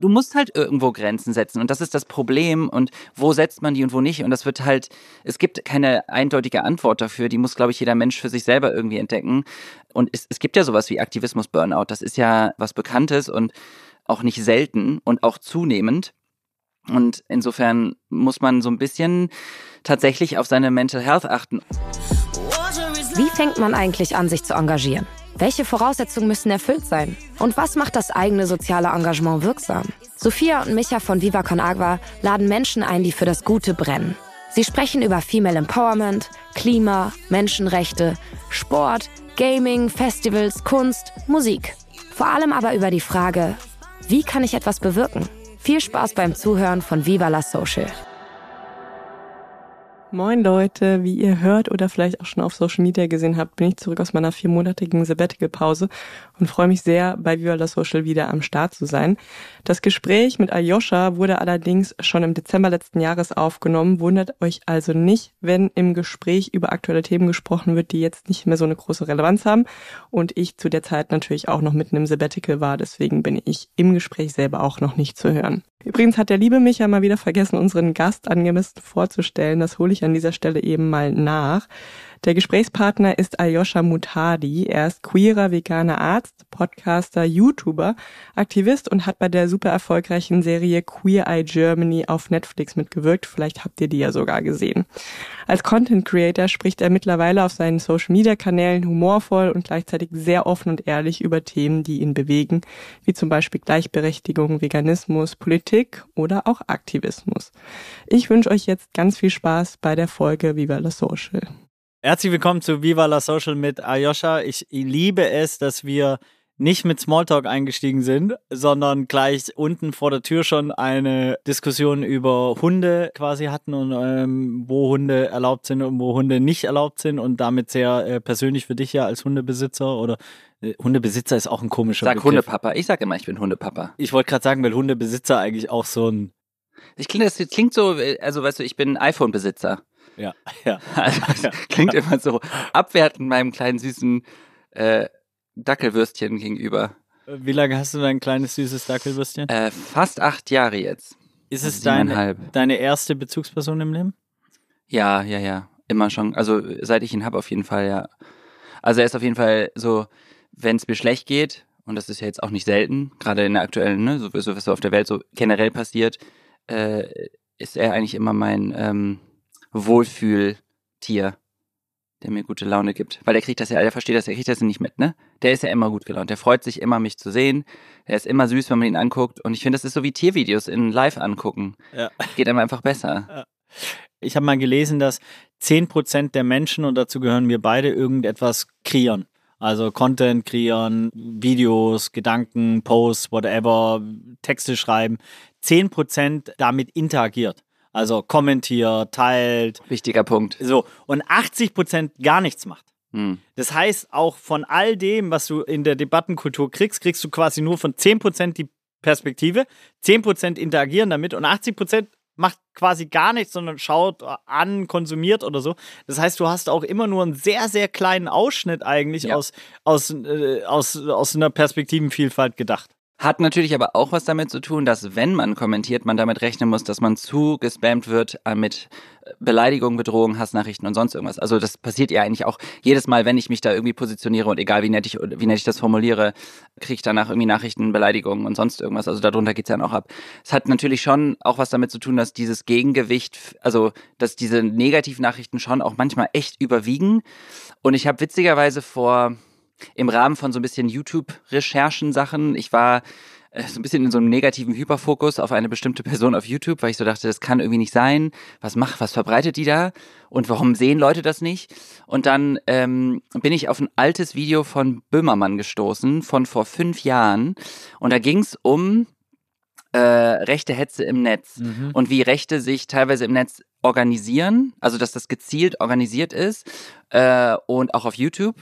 du musst halt irgendwo Grenzen setzen und das ist das Problem und wo setzt man die und wo nicht und das wird halt, es gibt keine eindeutige Antwort dafür, die muss, glaube ich, jeder Mensch für sich selber irgendwie entdecken und es gibt ja sowas wie Aktivismus-Burnout, das ist ja was Bekanntes und auch nicht selten und auch zunehmend und insofern muss man so ein bisschen tatsächlich auf seine Mental Health achten. Wie fängt man eigentlich an, sich zu engagieren? Welche Voraussetzungen müssen erfüllt sein? Und was macht das eigene soziale Engagement wirksam? Sophia und Micha von Viva Con Agua laden Menschen ein, die für das Gute brennen. Sie sprechen über Female Empowerment, Klima, Menschenrechte, Sport, Gaming, Festivals, Kunst, Musik. Vor allem aber über die Frage, wie kann ich etwas bewirken? Viel Spaß beim Zuhören von Viva la Social. Moin Leute, wie ihr hört oder vielleicht auch schon auf Social Media gesehen habt, bin ich zurück aus meiner 4-monatigen Sabbatical-Pause und freue mich sehr, bei Viva la Social wieder am Start zu sein. Das Gespräch mit Aljoscha wurde allerdings schon im Dezember letzten Jahres aufgenommen. Wundert euch also nicht, wenn im Gespräch über aktuelle Themen gesprochen wird, die jetzt nicht mehr so eine große Relevanz haben und ich zu der Zeit natürlich auch noch mitten im Sabbatical war, deswegen bin ich im Gespräch selber auch noch nicht zu hören. Übrigens hat der liebe Micha mal wieder vergessen, unseren Gast angemessen vorzustellen. Das hole ich an dieser Stelle eben mal nach. Der Gesprächspartner ist Aljoscha Muhtadi. Er ist queerer, veganer Arzt, Podcaster, YouTuber, Aktivist und hat bei der super erfolgreichen Serie Queer Eye Germany auf Netflix mitgewirkt. Vielleicht habt ihr die ja sogar gesehen. Als Content Creator spricht er mittlerweile auf seinen Social-Media-Kanälen humorvoll und gleichzeitig sehr offen und ehrlich über Themen, die ihn bewegen, wie zum Beispiel Gleichberechtigung, Veganismus, Politik oder auch Aktivismus. Ich wünsche euch jetzt ganz viel Spaß bei der Folge Viva la Social. Herzlich willkommen zu Viva la Social mit Aljoscha. Ich liebe es, dass wir nicht mit Smalltalk eingestiegen sind, sondern gleich unten vor der Tür schon eine Diskussion über Hunde quasi hatten und wo Hunde erlaubt sind und wo Hunde nicht erlaubt sind und damit sehr persönlich für dich ja als Hundebesitzer oder Hundebesitzer ist auch ein komischer Begriff. Sag Hundepapa, ich sag immer, ich bin Hundepapa. Ich wollte gerade sagen, weil Hundebesitzer eigentlich auch so ein... Das klingt so, also weißt du, ich bin iPhone-Besitzer. Ja. Also, klingt immer so abwertend meinem kleinen süßen Dackelwürstchen gegenüber. Wie lange hast du dein kleines süßes Dackelwürstchen? Fast 8 Jahre jetzt. Ist es also deine erste Bezugsperson im Leben? Ja. Immer schon. Also seit ich ihn habe auf jeden Fall, ja. Also er ist auf jeden Fall so, wenn es mir schlecht geht, und das ist ja jetzt auch nicht selten, gerade in der aktuellen, ne, so was so auf der Welt so generell passiert, ist er eigentlich immer mein Wohlfühltier, der mir gute Laune gibt. Weil der kriegt das ja nicht mit, ne? Der ist ja immer gut gelaunt. Der freut sich immer, mich zu sehen. Der ist immer süß, wenn man ihn anguckt. Und ich finde, das ist so wie Tiervideos in live angucken. Ja. Geht einem einfach besser. Ja. Ich habe mal gelesen, dass 10% der Menschen, und dazu gehören wir beide, irgendetwas kreieren. Also Content kreieren, Videos, Gedanken, Posts, whatever, Texte schreiben. 10% damit interagiert. Also kommentiert, teilt. Wichtiger Punkt. So. Und 80% gar nichts macht. Das heißt, auch von all dem, was du in der Debattenkultur kriegst du quasi nur von 10% die Perspektive, 10% interagieren damit und 80% macht quasi gar nichts, sondern schaut an, konsumiert oder so. Das heißt, du hast auch immer nur einen sehr, sehr kleinen Ausschnitt eigentlich aus einer Perspektivenvielfalt gedacht. Hat natürlich aber auch was damit zu tun, dass wenn man kommentiert, man damit rechnen muss, dass man gespammt wird mit Beleidigungen, Bedrohungen, Hassnachrichten und sonst irgendwas. Also das passiert ja eigentlich auch jedes Mal, wenn ich mich da irgendwie positioniere und egal wie nett ich das formuliere, kriege ich danach irgendwie Nachrichten, Beleidigungen und sonst irgendwas. Also darunter geht's ja dann auch ab. Es hat natürlich schon auch was damit zu tun, dass dieses Gegengewicht, also dass diese Negativnachrichten schon auch manchmal echt überwiegen. Und ich habe witzigerweise im Rahmen von so ein bisschen YouTube-Recherchen-Sachen, ich war so ein bisschen in so einem negativen Hyperfokus auf eine bestimmte Person auf YouTube, weil ich so dachte, das kann irgendwie nicht sein. Was verbreitet die da? Und warum sehen Leute das nicht? Und dann bin ich auf ein altes Video von Böhmermann gestoßen, von vor 5 Jahren. Und da ging es um rechte Hetze im Netz und wie Rechte sich teilweise im Netz organisieren, also dass das gezielt organisiert ist und auch auf YouTube.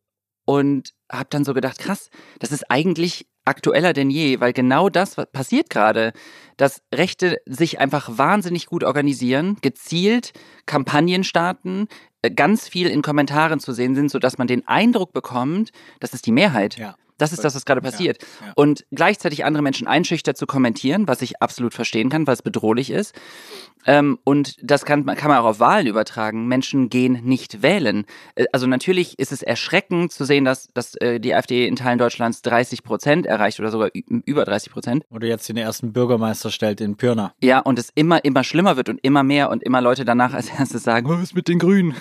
Und habe dann so gedacht, krass, das ist eigentlich aktueller denn je, weil genau das passiert gerade, dass Rechte sich einfach wahnsinnig gut organisieren, gezielt Kampagnen starten, ganz viel in Kommentaren zu sehen sind, sodass man den Eindruck bekommt, das ist die Mehrheit. Ja. Das ist das, was gerade passiert. Ja. Und gleichzeitig andere Menschen einschüchtert zu kommentieren, was ich absolut verstehen kann, weil es bedrohlich ist. Und das kann man auch auf Wahlen übertragen. Menschen gehen nicht wählen. Also natürlich ist es erschreckend zu sehen, dass die AfD in Teilen Deutschlands 30% erreicht oder sogar über 30%. Oder jetzt den ersten Bürgermeister stellt in Pirna. Ja, und es immer schlimmer wird und immer mehr und immer Leute danach als erstes sagen, was ist mit den Grünen?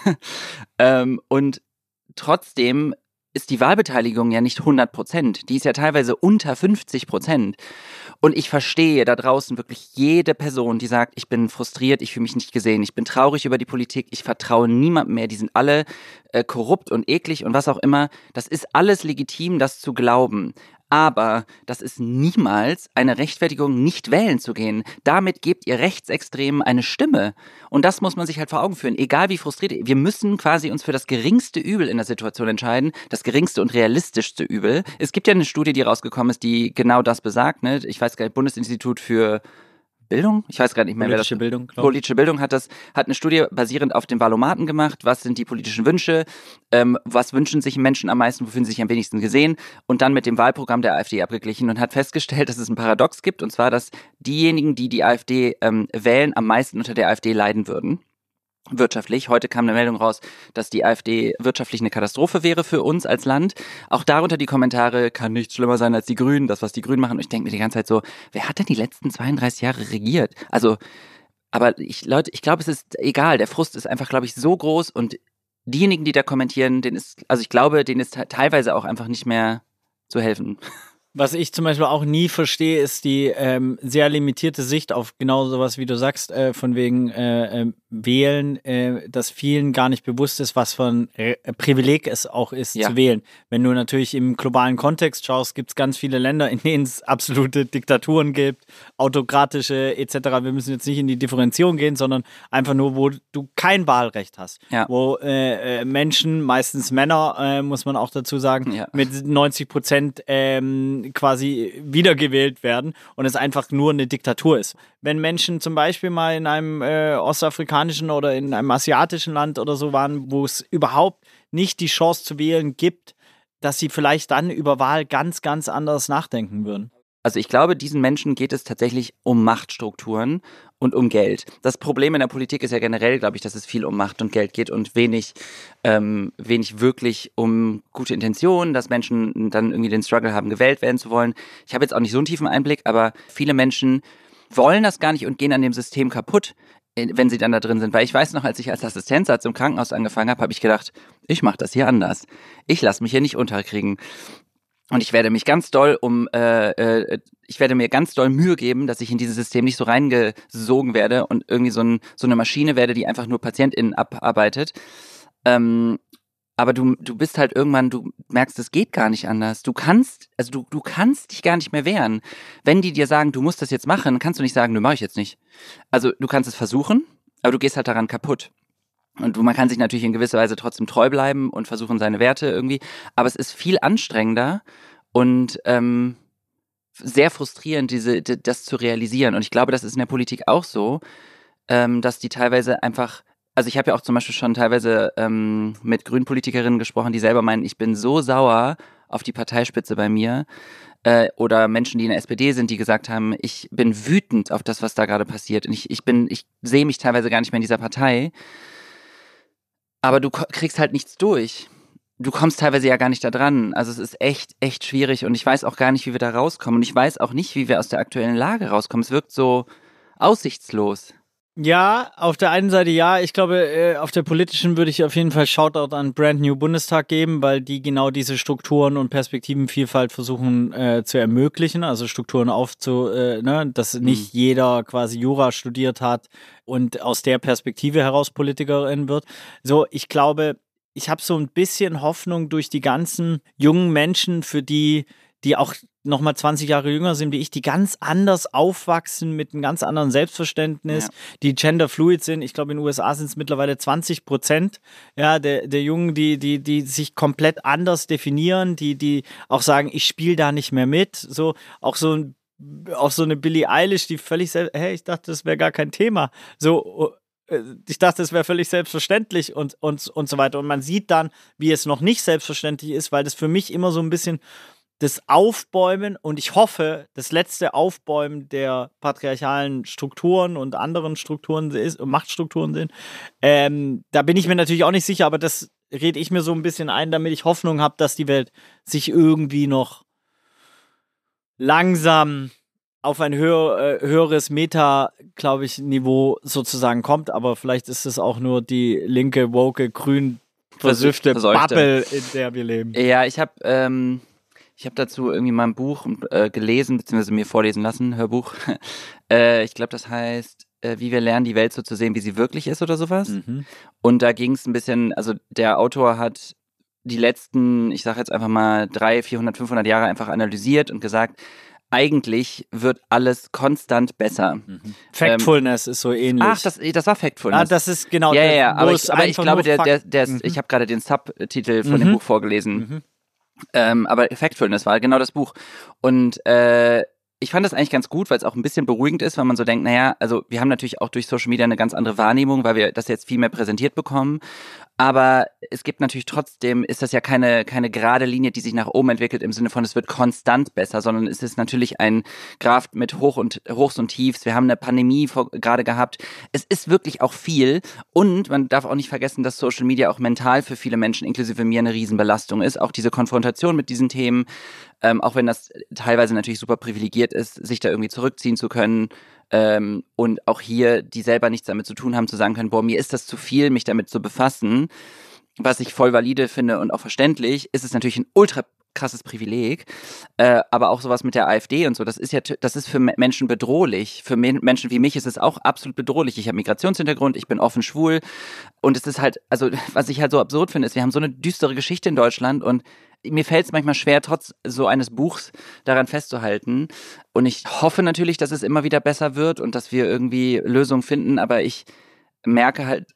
Und trotzdem ist die Wahlbeteiligung ja nicht 100%. Die ist ja teilweise unter 50%. Und ich verstehe da draußen wirklich jede Person, die sagt, ich bin frustriert, ich fühle mich nicht gesehen, ich bin traurig über die Politik, ich vertraue niemandem mehr, die sind alle korrupt und eklig und was auch immer. Das ist alles legitim, das zu glauben. Aber das ist niemals eine Rechtfertigung, nicht wählen zu gehen. Damit gebt ihr Rechtsextremen eine Stimme. Und das muss man sich halt vor Augen führen. Egal wie frustriert, wir müssen quasi uns für das geringste Übel in der Situation entscheiden. Das geringste und realistischste Übel. Es gibt ja eine Studie, die rausgekommen ist, die genau das besagt. Ne? Ich weiß gar nicht, Bundesinstitut für Bildung? Ich weiß gar nicht mehr, wer das ist. Politische Bildung hat eine Studie basierend auf den Valomaten gemacht. Was sind die politischen Wünsche? Was wünschen sich Menschen am meisten? Wo fühlen sie sich am wenigsten gesehen? Und dann mit dem Wahlprogramm der AfD abgeglichen und hat festgestellt, dass es ein Paradox gibt. Und zwar, dass diejenigen, die die AfD wählen, am meisten unter der AfD leiden würden. Wirtschaftlich. Heute kam eine Meldung raus, dass die AfD wirtschaftlich eine Katastrophe wäre für uns als Land. Auch darunter die Kommentare, kann nichts schlimmer sein als die Grünen, das, was die Grünen machen. Und ich denke mir die ganze Zeit so, wer hat denn die letzten 32 Jahre regiert? Also, aber ich glaube, es ist egal. Der Frust ist einfach, glaube ich, so groß und diejenigen, die da kommentieren, denen ist teilweise auch einfach nicht mehr zu helfen. Was ich zum Beispiel auch nie verstehe, ist die sehr limitierte Sicht auf genau sowas, wie du sagst, von wegen Wählen, dass vielen gar nicht bewusst ist, was für ein Privileg es auch ist, zu wählen. Wenn du natürlich im globalen Kontext schaust, gibt es ganz viele Länder, in denen es absolute Diktaturen gibt, autokratische etc. Wir müssen jetzt nicht in die Differenzierung gehen, sondern einfach nur, wo du kein Wahlrecht hast. Ja. Wo Menschen, meistens Männer, muss man auch dazu sagen, mit 90% quasi wiedergewählt werden und es einfach nur eine Diktatur ist. Wenn Menschen zum Beispiel mal in einem ostafrikanischen oder in einem asiatischen Land oder so waren, wo es überhaupt nicht die Chance zu wählen gibt, dass sie vielleicht dann über Wahl ganz, ganz anders nachdenken würden. Also ich glaube, diesen Menschen geht es tatsächlich um Machtstrukturen und um Geld. Das Problem in der Politik ist ja generell, glaube ich, dass es viel um Macht und Geld geht und wenig wirklich um gute Intentionen, dass Menschen dann irgendwie den Struggle haben, gewählt werden zu wollen. Ich habe jetzt auch nicht so einen tiefen Einblick, aber viele Menschen wollen das gar nicht und gehen an dem System kaputt, wenn sie dann da drin sind. Weil ich weiß noch, als ich als Assistenzarzt im Krankenhaus angefangen habe, habe ich gedacht, ich mache das hier anders. Ich lasse mich hier nicht unterkriegen. Und ich werde mich ganz doll mir ganz doll Mühe geben, dass ich in dieses System nicht so reingesogen werde und irgendwie so eine Maschine werde, die einfach nur PatientInnen abarbeitet. Aber du bist halt irgendwann, du merkst, es geht gar nicht anders. Du kannst dich gar nicht mehr wehren. Wenn die dir sagen, du musst das jetzt machen, kannst du nicht sagen, nö, mach ich jetzt nicht. Also du kannst es versuchen, aber du gehst halt daran kaputt. Und man kann sich natürlich in gewisser Weise trotzdem treu bleiben und versuchen seine Werte irgendwie, aber es ist viel anstrengender und sehr frustrierend, das zu realisieren. Und ich glaube, das ist in der Politik auch so, dass die teilweise einfach, also ich habe ja auch zum Beispiel schon teilweise mit Grünpolitikerinnen gesprochen, die selber meinen, ich bin so sauer auf die Parteispitze bei mir, oder Menschen, die in der SPD sind, die gesagt haben, ich bin wütend auf das, was da gerade passiert. Und ich sehe mich teilweise gar nicht mehr in dieser Partei. Aber du kriegst halt nichts durch. Du kommst teilweise ja gar nicht da dran. Also es ist echt, echt schwierig und ich weiß auch gar nicht, wie wir da rauskommen. Und ich weiß auch nicht, wie wir aus der aktuellen Lage rauskommen. Es wirkt so aussichtslos. Ja, auf der einen Seite ja. Ich glaube, auf der politischen würde ich auf jeden Fall Shoutout an Brand New Bundestag geben, weil die genau diese Strukturen und Perspektivenvielfalt versuchen zu ermöglichen. Also Strukturen dass nicht jeder quasi Jura studiert hat und aus der Perspektive heraus Politikerin wird. So, ich glaube, ich habe so ein bisschen Hoffnung durch die ganzen jungen Menschen, für die auch nochmal 20 Jahre jünger sind wie ich, die ganz anders aufwachsen mit einem ganz anderen Selbstverständnis, die genderfluid sind. Ich glaube, in den USA sind es mittlerweile 20%, der Jungen, die sich komplett anders definieren, die auch sagen, ich spiele da nicht mehr mit. So, auch so eine Billie Eilish, die völlig ich dachte, das wäre gar kein Thema. So, ich dachte, es wäre völlig selbstverständlich und so weiter. Und man sieht dann, wie es noch nicht selbstverständlich ist, weil das für mich immer so ein bisschen das Aufbäumen und ich hoffe, das letzte Aufbäumen der patriarchalen Strukturen und anderen Strukturen ist und Machtstrukturen sind. Da bin ich mir natürlich auch nicht sicher, aber das rede ich mir so ein bisschen ein, damit ich Hoffnung habe, dass die Welt sich irgendwie noch langsam auf ein höheres Meta, glaube ich, Niveau sozusagen kommt. Aber vielleicht ist es auch nur die linke, woke, grün versüffte Bubble, in der wir leben. Ja, ich habe dazu irgendwie mal ein Buch gelesen, beziehungsweise mir vorlesen lassen, Hörbuch. Ich glaube, das heißt, wie wir lernen, die Welt so zu sehen, wie sie wirklich ist oder sowas. Mhm. Und da ging es ein bisschen, also der Autor hat die letzten, ich sage jetzt einfach mal 300, 400, 500 Jahre einfach analysiert und gesagt, eigentlich wird alles konstant besser. Mhm. Factfulness ist so ähnlich. Ach, das war Factfulness. Ah, das ist genau. Ja, aber ich glaube, ich habe gerade den Subtitel von dem Buch vorgelesen. Aber Factfulness war genau das Buch. Und ich fand das eigentlich ganz gut, weil es auch ein bisschen beruhigend ist, weil man so denkt, naja, also wir haben natürlich auch durch Social Media eine ganz andere Wahrnehmung, weil wir das jetzt viel mehr präsentiert bekommen. Aber es gibt natürlich trotzdem, ist das ja keine gerade Linie, die sich nach oben entwickelt im Sinne von, es wird konstant besser, sondern es ist natürlich ein Graph mit Hochs und Tiefs. Wir haben eine Pandemie gerade gehabt. Es ist wirklich auch viel und man darf auch nicht vergessen, dass Social Media auch mental für viele Menschen, inklusive mir, eine Riesenbelastung ist. Auch diese Konfrontation mit diesen Themen, auch wenn das teilweise natürlich super privilegiert ist, sich da irgendwie zurückziehen zu können. Und auch hier, die selber nichts damit zu tun haben, zu sagen können, boah, mir ist das zu viel, mich damit zu befassen, was ich voll valide finde und auch verständlich, ist es natürlich ein ultra krasses Privileg, aber auch sowas mit der AfD und so, das ist für Menschen bedrohlich, für Menschen wie mich ist es auch absolut bedrohlich. Ich habe Migrationshintergrund, ich bin offen schwul und es ist halt, also was ich halt so absurd finde, ist, wir haben so eine düstere Geschichte in Deutschland und mir fällt es manchmal schwer, trotz so eines Buchs daran festzuhalten. Und ich hoffe natürlich, dass es immer wieder besser wird und dass wir irgendwie Lösungen finden. Aber ich merke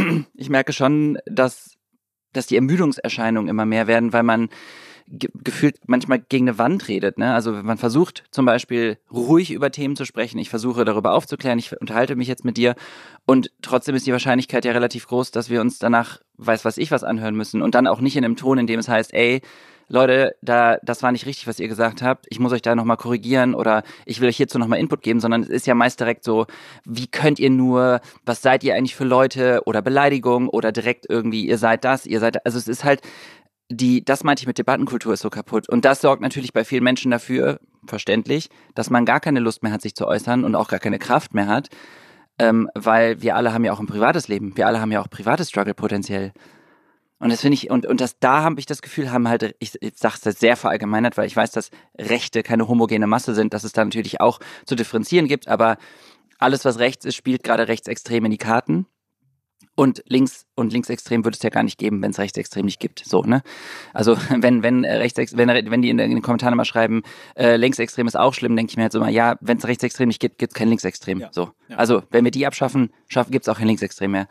schon, dass die Ermüdungserscheinungen immer mehr werden, weil man gefühlt manchmal gegen eine Wand redet, ne? Also man versucht zum Beispiel ruhig über Themen zu sprechen, ich versuche darüber aufzuklären, ich unterhalte mich jetzt mit dir und trotzdem ist die Wahrscheinlichkeit ja relativ groß, dass wir uns danach was anhören müssen und dann auch nicht in einem Ton, in dem es heißt, ey, Leute, das war nicht richtig, was ihr gesagt habt, ich muss euch da nochmal korrigieren oder ich will euch hierzu nochmal Input geben, sondern es ist ja meist direkt so, wie könnt ihr nur, was seid ihr eigentlich für Leute oder Beleidigung oder direkt irgendwie, ihr seid das, also es ist halt, das meinte ich mit Debattenkultur ist so kaputt. Und das sorgt natürlich bei vielen Menschen dafür, verständlich, dass man gar keine Lust mehr hat, sich zu äußern und auch gar keine Kraft mehr hat, weil wir alle haben ja auch ein privates Leben. Wir alle haben ja auch privates Struggle potenziell. Und das finde ich, da habe ich das Gefühl, haben halt, ich sage es sehr verallgemeinert, weil ich weiß, dass Rechte keine homogene Masse sind, dass es da natürlich auch zu differenzieren gibt, aber alles, was rechts ist, spielt gerade rechtsextrem in die Karten. Und linksextrem würde es ja gar nicht geben, wenn es rechtsextrem nicht gibt. So, ne? Also wenn die in den Kommentaren immer schreiben, linksextrem ist auch schlimm, denke ich mir halt so immer, ja, wenn es rechtsextrem nicht gibt, gibt es kein linksextrem. Ja. So. Ja. Also wenn wir die abschaffen, gibt es auch kein linksextrem mehr.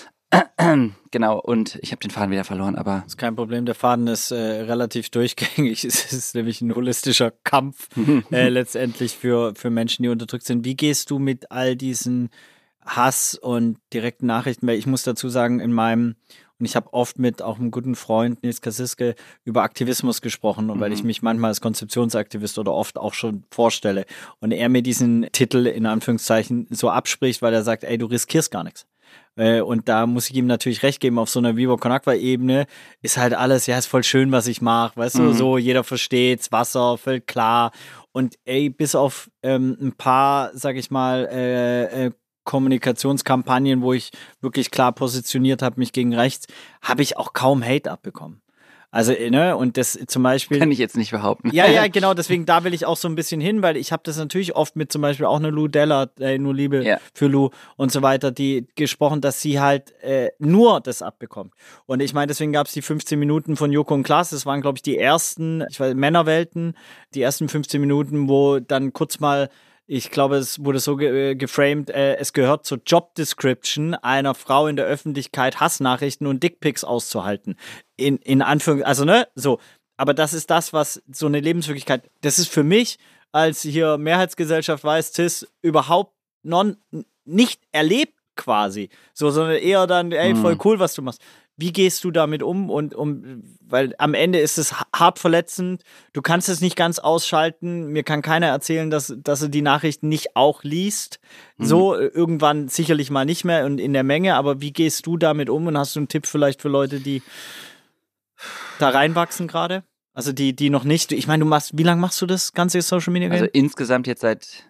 Genau, und ich habe den Faden wieder verloren, aber... Das ist kein Problem, der Faden ist relativ durchgängig. Es ist nämlich ein holistischer Kampf letztendlich für Menschen, die unterdrückt sind. Wie gehst du mit all diesen Hass und direkten Nachrichten, weil ich muss dazu sagen, und ich habe oft mit auch einem guten Freund, Nils Kasiske, über Aktivismus gesprochen und weil ich mich manchmal als Konzeptionsaktivist oder oft auch schon vorstelle und er mir diesen Titel in Anführungszeichen so abspricht, weil er sagt, ey, du riskierst gar nichts. Und da muss ich ihm natürlich recht geben, auf so einer Viva Con Agua Ebene ist halt alles, ja, ist voll schön, was ich mache, weißt du, so, jeder versteht's, Wasser, völlig klar und ey, bis auf ein paar, sag ich mal, Kommunikationskampagnen, wo ich wirklich klar positioniert habe, mich gegen rechts, habe ich auch kaum Hate abbekommen. Also, ne, und das zum Beispiel... Kann ich jetzt nicht behaupten. Ja, genau, deswegen, da will ich auch so ein bisschen hin, weil ich habe das natürlich oft mit zum Beispiel auch eine Lou Della, nur Liebe für Lou und so weiter, die gesprochen, dass sie halt nur das abbekommt. Und ich meine, deswegen gab es die 15 Minuten von Joko und Klaas, das waren, glaube ich, die ersten, Männerwelten, die ersten 15 Minuten, wo dann kurz mal, ich glaube, es wurde so geframed, es gehört zur Job Description einer Frau in der Öffentlichkeit, Hassnachrichten und Dickpics auszuhalten. In Anführungszeichen, also ne, so. Aber das ist das, was so eine Lebenswirklichkeit, das ist für mich als hier Mehrheitsgesellschaft weiß, cis, überhaupt nicht erlebt quasi. So, sondern eher dann, ey, voll cool, was du machst. Wie gehst du damit um? Weil am Ende ist es hart verletzend. Du kannst es nicht ganz ausschalten. Mir kann keiner erzählen, dass er die Nachrichten nicht auch liest. So, irgendwann sicherlich mal nicht mehr und in der Menge. Aber wie gehst du damit um? Und hast du einen Tipp vielleicht für Leute, die da reinwachsen gerade? Also die noch nicht. Ich meine, wie lange machst du das ganze Social Media Game? Also insgesamt jetzt seit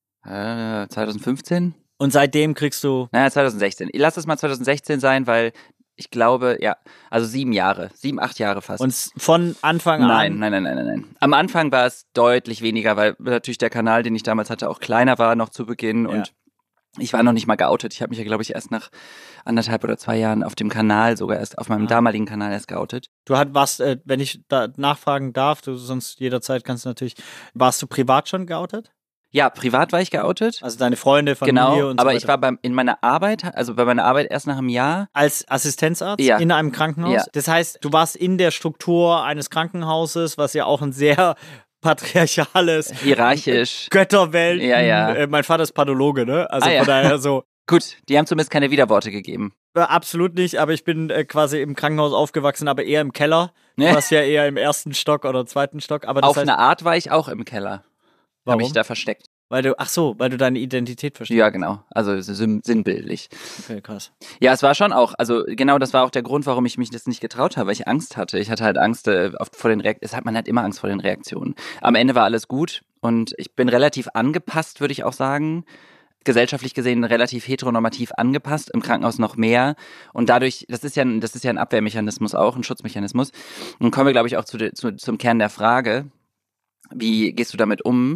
2015. Und seitdem kriegst du... 2016. Lass es mal 2016 sein, weil ich glaube, also 7 Jahre, 7, 8 Jahre fast. Und von Anfang an? Nein. Am Anfang war es deutlich weniger, weil natürlich der Kanal, den ich damals hatte, auch kleiner war noch zu Beginn und ich war noch nicht mal geoutet. Ich habe mich ja, glaube ich, erst nach 1,5 oder 2 Jahren auf dem Kanal, sogar erst auf meinem damaligen Kanal erst geoutet. Du warst, wenn ich da nachfragen darf, sonst jederzeit kannst du natürlich, warst du privat schon geoutet? Ja, privat war ich geoutet. Also deine Freunde, Familie genau, und so weiter. Aber ich war in meiner Arbeit, also bei meiner Arbeit erst nach einem Jahr. Als Assistenzarzt in einem Krankenhaus? Ja. Das heißt, du warst in der Struktur eines Krankenhauses, was ja auch ein sehr patriarchales, hierarchisch, Götterwelt. Ja. Mein Vater ist Pathologe, ne? Also von daher so. Gut, die haben zumindest keine Widerworte gegeben. Absolut nicht, aber ich bin quasi im Krankenhaus aufgewachsen, aber eher im Keller. Du warst ja eher im 1. Stock oder 2. Stock. Aber auf eine Art war ich auch im Keller. Warum? Habe ich da versteckt. Weil du deine Identität verstehst. Ja, genau. Also sinnbildlich. Okay, krass. Ja, es war schon auch, also genau das war auch der Grund, warum ich mich das nicht getraut habe, weil ich Angst hatte. Ich hatte halt Angst vor den Reaktionen. Man hat immer Angst vor den Reaktionen. Am Ende war alles gut und ich bin relativ angepasst, würde ich auch sagen. Gesellschaftlich gesehen relativ heteronormativ angepasst, im Krankenhaus noch mehr. Und dadurch, das ist ja ein Abwehrmechanismus auch, ein Schutzmechanismus. Und kommen wir, glaube ich, auch zum Kern der Frage. Wie gehst du damit um?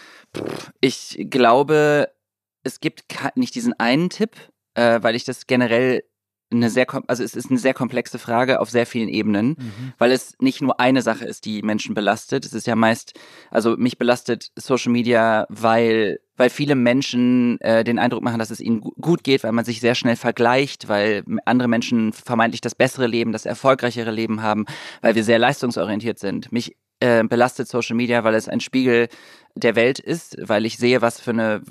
Ich glaube, es gibt nicht diesen einen Tipp, weil ich das generell es ist eine sehr komplexe Frage auf sehr vielen Ebenen, weil es nicht nur eine Sache ist, die Menschen belastet. Es ist ja meist, also mich belastet Social Media, weil viele Menschen den Eindruck machen, dass es ihnen gut geht, weil man sich sehr schnell vergleicht, weil andere Menschen vermeintlich das bessere Leben, das erfolgreichere Leben haben, weil wir sehr leistungsorientiert sind. Mich belastet Social Media, weil es ein Spiegel der Welt ist, weil ich sehe, was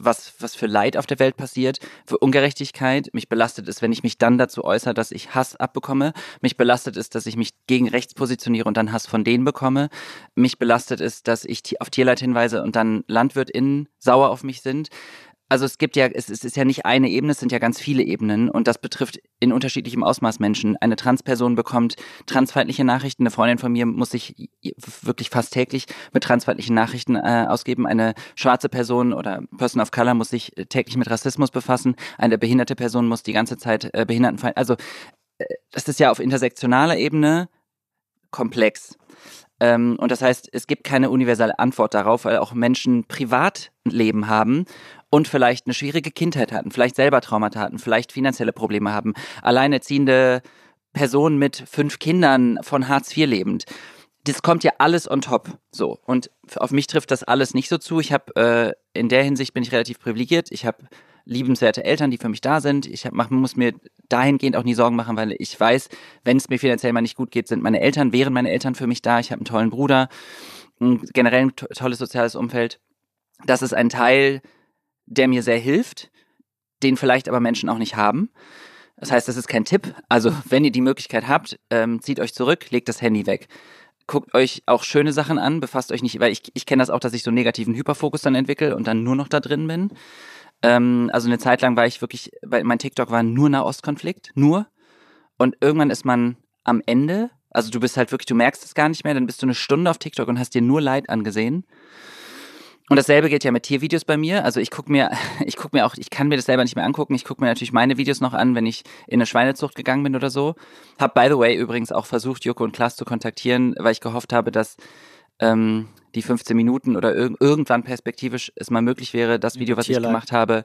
für Leid auf der Welt passiert, für Ungerechtigkeit. Mich belastet es, wenn ich mich dann dazu äußere, dass ich Hass abbekomme. Mich belastet es, dass ich mich gegen rechts positioniere und dann Hass von denen bekomme. Mich belastet es, dass ich auf Tierleid hinweise und dann LandwirtInnen sauer auf mich sind. Also es ist ja nicht eine Ebene, es sind ja ganz viele Ebenen und das betrifft in unterschiedlichem Ausmaß Menschen. Eine Transperson bekommt transfeindliche Nachrichten, eine Freundin von mir muss sich wirklich fast täglich mit transfeindlichen Nachrichten ausgeben. Eine schwarze Person oder Person of Color muss sich täglich mit Rassismus befassen. Eine behinderte Person muss die ganze Zeit behindertenfeindlich. Also das ist ja auf intersektionaler Ebene komplex. Und das heißt, es gibt keine universelle Antwort darauf, weil auch Menschen Privatleben haben und vielleicht eine schwierige Kindheit hatten, vielleicht selber Traumata hatten, vielleicht finanzielle Probleme haben, alleinerziehende Personen mit 5 Kindern von Hartz IV lebend. Das kommt ja alles on top. So. Und auf mich trifft das alles nicht so zu. Ich habe, in der Hinsicht bin ich relativ privilegiert. Ich habe liebenswerte Eltern, die für mich da sind. Muss mir dahingehend auch nie Sorgen machen, weil ich weiß, wenn es mir finanziell mal nicht gut geht, wären meine Eltern für mich da. Ich habe einen tollen Bruder, generell ein tolles soziales Umfeld. Das ist ein Teil, der mir sehr hilft, den vielleicht aber Menschen auch nicht haben. Das heißt, das ist kein Tipp. Also, wenn ihr die Möglichkeit habt, zieht euch zurück, legt das Handy weg. Guckt euch auch schöne Sachen an, befasst euch nicht, weil ich kenne das auch, dass ich so einen negativen Hyperfokus dann entwickle und dann nur noch da drin bin. Also eine Zeit lang war ich wirklich, mein TikTok war nur Nahostkonflikt, nur. Und irgendwann ist man am Ende, also du bist halt wirklich, du merkst es gar nicht mehr, dann bist du eine Stunde auf TikTok und hast dir nur Leid angesehen. Und dasselbe gilt ja mit Tiervideos bei mir. Also ich kann mir das selber nicht mehr angucken. Ich gucke mir natürlich meine Videos noch an, wenn ich in eine Schweinezucht gegangen bin oder so. Hab by the way übrigens auch versucht, Joko und Klaas zu kontaktieren, weil ich gehofft habe, dass die 15 Minuten oder irgendwann perspektivisch es mal möglich wäre, das Video, was ich gemacht habe,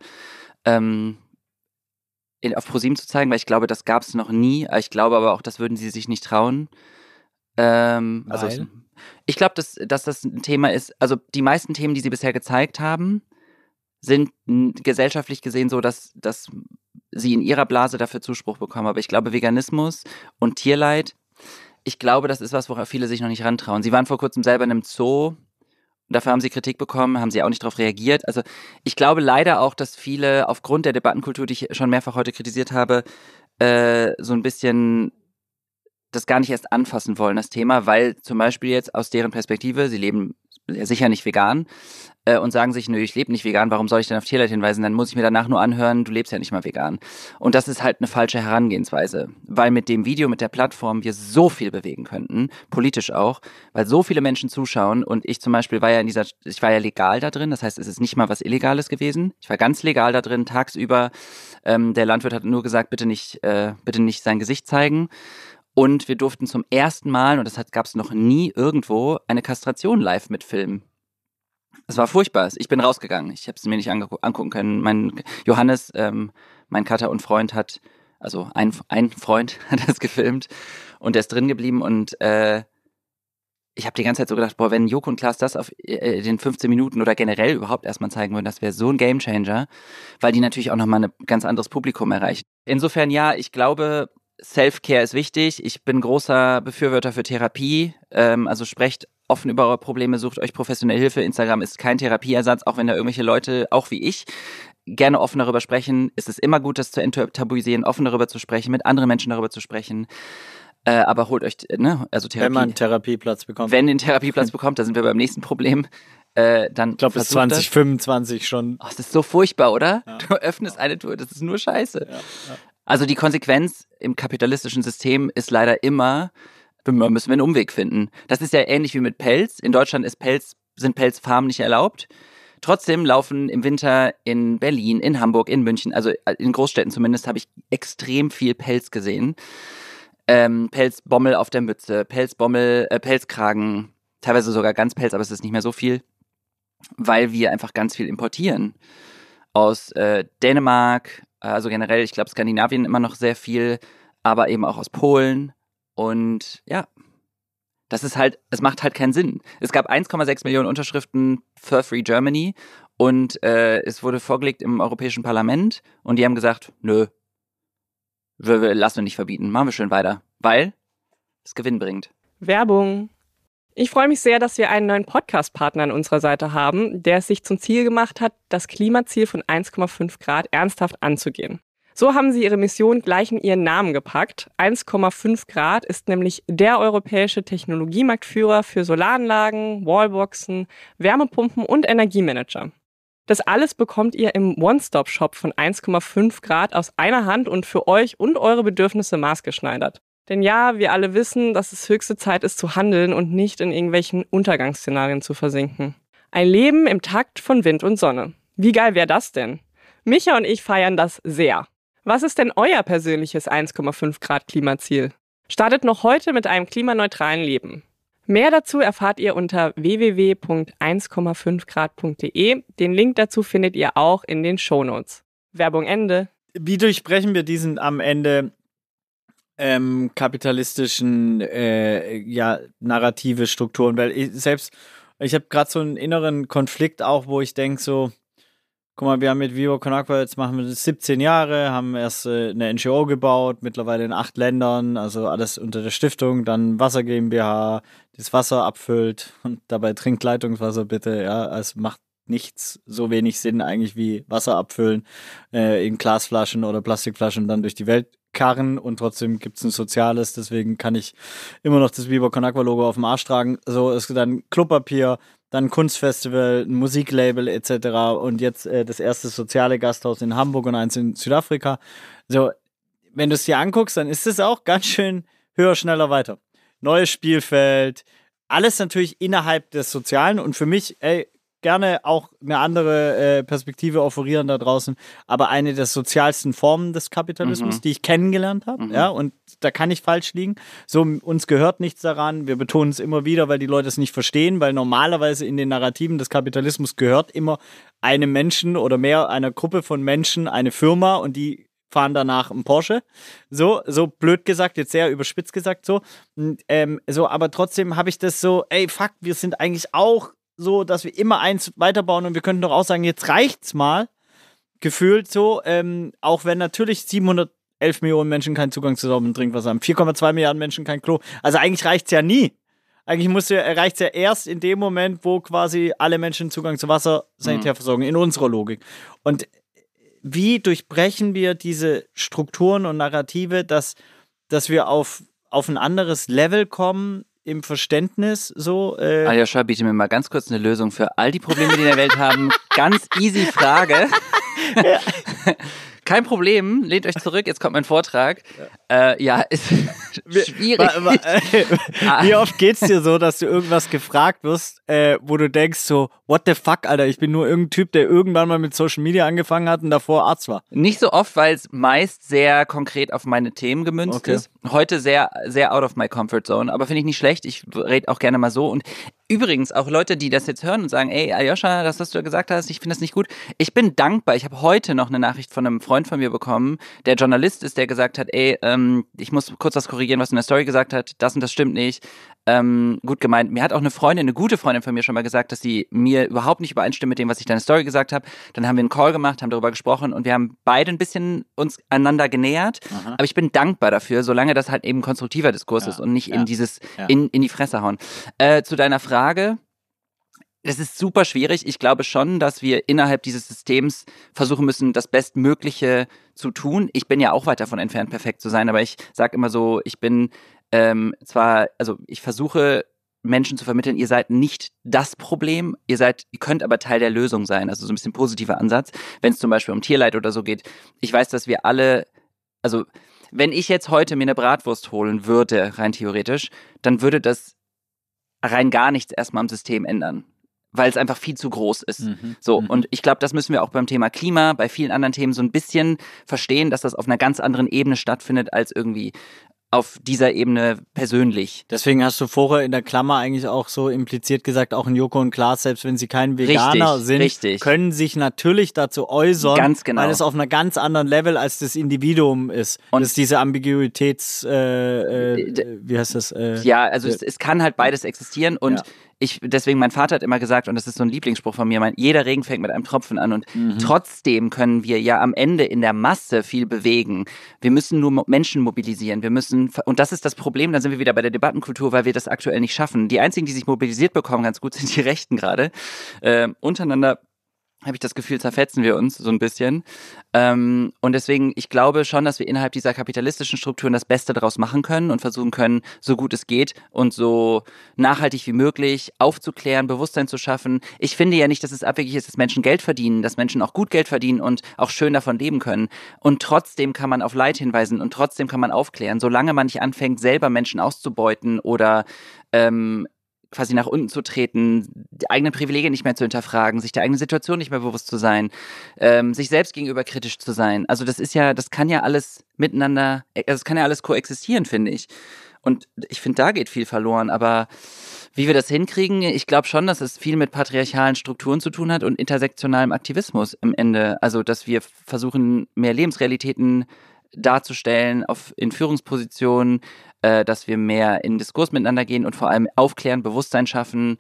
auf ProSieben zu zeigen, weil ich glaube, das gab es noch nie. Ich glaube aber auch, das würden sie sich nicht trauen. Also ich glaube, dass das ein Thema ist, also die meisten Themen, die sie bisher gezeigt haben, sind gesellschaftlich gesehen so, dass sie in ihrer Blase dafür Zuspruch bekommen. Aber ich glaube, Veganismus und Tierleid, ich glaube, das ist was, worauf viele sich noch nicht rantrauen. Sie waren vor kurzem selber in einem Zoo, dafür haben sie Kritik bekommen, haben sie auch nicht darauf reagiert. Also ich glaube leider auch, dass viele aufgrund der Debattenkultur, die ich schon mehrfach heute kritisiert habe, so ein bisschen das gar nicht erst anfassen wollen, das Thema, weil zum Beispiel jetzt aus deren Perspektive, sie leben sicher nicht vegan und sagen sich, nö, ich lebe nicht vegan, warum soll ich denn auf Tierleid hinweisen? Dann muss ich mir danach nur anhören, du lebst ja nicht mal vegan. Und das ist halt eine falsche Herangehensweise, weil mit dem Video, mit der Plattform wir so viel bewegen könnten, politisch auch, weil so viele Menschen zuschauen und ich zum Beispiel ich war ja legal da drin, das heißt, es ist nicht mal was Illegales gewesen. Ich war ganz legal da drin, tagsüber. Der Landwirt hat nur gesagt, bitte nicht sein Gesicht zeigen. Und wir durften zum ersten Mal, und das gab es noch nie irgendwo, eine Kastration live mitfilmen. Das war furchtbar. Ich bin rausgegangen. Ich habe es mir nicht angucken können. Mein Johannes, mein Cutter und Freund ein Freund hat das gefilmt und der ist drin geblieben und ich habe die ganze Zeit so gedacht, boah, wenn Joko und Klaas das auf den 15 Minuten oder generell überhaupt erstmal zeigen würden, das wäre so ein Gamechanger, weil die natürlich auch nochmal ein ganz anderes Publikum erreichen. Insofern ja, ich glaube, Self-Care ist wichtig. Ich bin großer Befürworter für Therapie. Also sprecht offen über eure Probleme, sucht euch professionelle Hilfe. Instagram ist kein Therapieersatz, auch wenn da irgendwelche Leute, auch wie ich, gerne offen darüber sprechen. Es ist immer gut, das zu enttabuisieren, offen darüber zu sprechen, mit anderen Menschen darüber zu sprechen. Aber holt euch, also Therapie. Wenn man einen Therapieplatz bekommt. Wenn ihr einen Therapieplatz bekommt, da sind wir beim nächsten Problem. Dann ich glaube, bis 2025 schon. Oh, das ist so furchtbar, oder? Ja. Du öffnest eine Tür, das ist nur Scheiße. Ja. Also die Konsequenz im kapitalistischen System ist leider immer, müssen wir einen Umweg finden. Das ist ja ähnlich wie mit Pelz. In Deutschland sind Pelzfarmen nicht erlaubt. Trotzdem laufen im Winter in Berlin, in Hamburg, in München, also in Großstädten zumindest, habe ich extrem viel Pelz gesehen. Pelzbommel auf der Mütze, Pelzkragen, teilweise sogar ganz Pelz, aber es ist nicht mehr so viel, weil wir einfach ganz viel importieren. Aus Dänemark, also generell, ich glaube Skandinavien immer noch sehr viel, aber eben auch aus Polen. Und ja, es macht halt keinen Sinn. Es gab 1,6 Millionen Unterschriften für Free Germany und es wurde vorgelegt im Europäischen Parlament und die haben gesagt, nö, lassen wir nicht verbieten, machen wir schön weiter, weil es Gewinn bringt. Werbung. Ich freue mich sehr, dass wir einen neuen Podcast-Partner an unserer Seite haben, der es sich zum Ziel gemacht hat, das Klimaziel von 1,5 Grad ernsthaft anzugehen. So haben sie ihre Mission gleich in ihren Namen gepackt. 1,5 Grad ist nämlich der europäische Technologiemarktführer für Solaranlagen, Wallboxen, Wärmepumpen und Energiemanager. Das alles bekommt ihr im One-Stop-Shop von 1,5 Grad aus einer Hand und für euch und eure Bedürfnisse maßgeschneidert. Denn ja, wir alle wissen, dass es höchste Zeit ist zu handeln und nicht in irgendwelchen Untergangsszenarien zu versinken. Ein Leben im Takt von Wind und Sonne. Wie geil wäre das denn? Micha und ich feiern das sehr. Was ist denn euer persönliches 1,5 Grad Klimaziel? Startet noch heute mit einem klimaneutralen Leben. Mehr dazu erfahrt ihr unter www.1,5grad.de. Den Link dazu findet ihr auch in den Shownotes. Werbung Ende. Wie durchbrechen wir diesen am Ende kapitalistischen narrative Strukturen? Weil ich habe gerade so einen inneren Konflikt auch, wo ich denke so, guck mal, wir haben mit Viva Con Agua, jetzt machen wir das 17 Jahre, haben erst eine NGO gebaut, mittlerweile in 8 Ländern, also alles unter der Stiftung, dann Wasser GmbH, das Wasser abfüllt und dabei trinkt Leitungswasser bitte, ja, es macht nichts so wenig Sinn eigentlich wie Wasser abfüllen in Glasflaschen oder Plastikflaschen dann durch die Welt karren und trotzdem gibt's ein soziales, deswegen kann ich immer noch das Viva Con Agua Logo auf dem Arsch tragen, so ist dann Klopapier, dann ein Kunstfestival, ein Musiklabel etc. und jetzt das erste soziale Gasthaus in Hamburg und eins in Südafrika. So, wenn du es dir anguckst, dann ist es auch ganz schön höher, schneller, weiter. Neues Spielfeld, alles natürlich innerhalb des Sozialen und für mich, gerne auch eine andere Perspektive offerieren da draußen, aber eine der sozialsten Formen des Kapitalismus, die ich kennengelernt habe, ja, und da kann ich falsch liegen. So, uns gehört nichts daran, wir betonen es immer wieder, weil die Leute es nicht verstehen, weil normalerweise in den Narrativen des Kapitalismus gehört immer einem Menschen oder mehr einer Gruppe von Menschen eine Firma und die fahren danach einen Porsche. So blöd gesagt, jetzt sehr überspitzt gesagt so. Aber trotzdem habe ich das so, wir sind eigentlich auch so, dass wir immer eins weiterbauen und wir könnten doch auch sagen, jetzt reicht's mal, gefühlt so, auch wenn natürlich 711 Millionen Menschen keinen Zugang zu sauberem Trinkwasser haben, 4,2 Milliarden Menschen kein Klo, also eigentlich reicht's ja nie. Eigentlich reicht's ja erst in dem Moment, wo quasi alle Menschen Zugang zu Wasser, Sanitärversorgung, in unserer Logik. Und wie durchbrechen wir diese Strukturen und Narrative, dass wir auf auf ein anderes Level kommen im Verständnis so. Aljoscha, biete mir mal ganz kurz eine Lösung für all die Probleme, die in der Welt haben. Ganz easy Frage. Ja. Kein Problem, lehnt euch zurück, jetzt kommt mein Vortrag. Ist schwierig. Wie oft geht's dir so, dass du irgendwas gefragt wirst, wo du denkst so, what the fuck, Alter, ich bin nur irgendein Typ, der irgendwann mal mit Social Media angefangen hat und davor Arzt war? Nicht so oft, weil es meist sehr konkret auf meine Themen gemünzt ist. Heute sehr, sehr out of my comfort zone, aber finde ich nicht schlecht. Ich rede auch gerne mal so. Und übrigens, auch Leute, die das jetzt hören und sagen, ey, Aljoscha, das, was du gesagt hast, ich finde das nicht gut. Ich bin dankbar. Ich habe heute noch eine Nachricht von einem Freund von mir bekommen, der Journalist ist, der gesagt hat, ey, ich muss kurz was korrigieren, was du in der Story gesagt hast. Das und das stimmt nicht. Gut gemeint. Mir hat auch eine gute Freundin von mir schon mal gesagt, dass sie mir überhaupt nicht übereinstimmt mit dem, was ich in der Story gesagt habe. Dann haben wir einen Call gemacht, haben darüber gesprochen und wir haben beide ein bisschen uns einander genähert. Aha. Aber ich bin dankbar dafür, solange das halt eben konstruktiver Diskurs ist und nicht in dieses, in die Fresse hauen. Zu deiner Frage. Das ist super schwierig. Ich glaube schon, dass wir innerhalb dieses Systems versuchen müssen, das Bestmögliche zu tun. Ich bin ja auch weit davon entfernt, perfekt zu sein, aber ich sage immer so, ich bin ich versuche Menschen zu vermitteln, ihr seid nicht das Problem, ihr könnt aber Teil der Lösung sein. Also so ein bisschen positiver Ansatz, wenn es zum Beispiel um Tierleid oder so geht. Ich weiß, dass wir alle, also wenn ich jetzt heute mir eine Bratwurst holen würde, rein theoretisch, dann würde das rein gar nichts erstmal am System ändern, weil es einfach viel zu groß ist. Und ich glaube, das müssen wir auch beim Thema Klima, bei vielen anderen Themen so ein bisschen verstehen, dass das auf einer ganz anderen Ebene stattfindet, als irgendwie auf dieser Ebene persönlich. Deswegen hast du vorher in der Klammer eigentlich auch so impliziert gesagt, auch in Joko und Klaas, selbst wenn sie kein Veganer sind, können sich natürlich dazu äußern, ganz genau. Weil es auf einer ganz anderen Level als das Individuum ist. Und das ist diese Ambiguitäts, wie heißt das? Es kann halt beides existieren und deswegen, mein Vater hat immer gesagt, und das ist so ein Lieblingsspruch von mir, jeder Regen fängt mit einem Tropfen an und trotzdem können wir ja am Ende in der Masse viel bewegen. Wir müssen nur Menschen mobilisieren, und das ist das Problem, dann sind wir wieder bei der Debattenkultur, weil wir das aktuell nicht schaffen. Die einzigen, die sich mobilisiert bekommen, ganz gut, sind die Rechten gerade. Untereinander habe ich das Gefühl, zerfetzen wir uns so ein bisschen. Und deswegen, ich glaube schon, dass wir innerhalb dieser kapitalistischen Strukturen das Beste daraus machen können und versuchen können, so gut es geht und so nachhaltig wie möglich aufzuklären, Bewusstsein zu schaffen. Ich finde ja nicht, dass es abwegig ist, dass Menschen Geld verdienen, dass Menschen auch gut Geld verdienen und auch schön davon leben können. Und trotzdem kann man auf Leid hinweisen und trotzdem kann man aufklären, solange man nicht anfängt, selber Menschen auszubeuten oder quasi nach unten zu treten, die eigenen Privilegien nicht mehr zu hinterfragen, sich der eigenen Situation nicht mehr bewusst zu sein, sich selbst gegenüber kritisch zu sein. Also das kann ja alles miteinander, das kann ja alles koexistieren, finde ich. Und ich finde, da geht viel verloren, aber wie wir das hinkriegen, ich glaube schon, dass es viel mit patriarchalen Strukturen zu tun hat und intersektionalem Aktivismus im Ende. Also, dass wir versuchen, mehr Lebensrealitäten darzustellen in Führungspositionen, dass wir mehr in Diskurs miteinander gehen und vor allem aufklären, Bewusstsein schaffen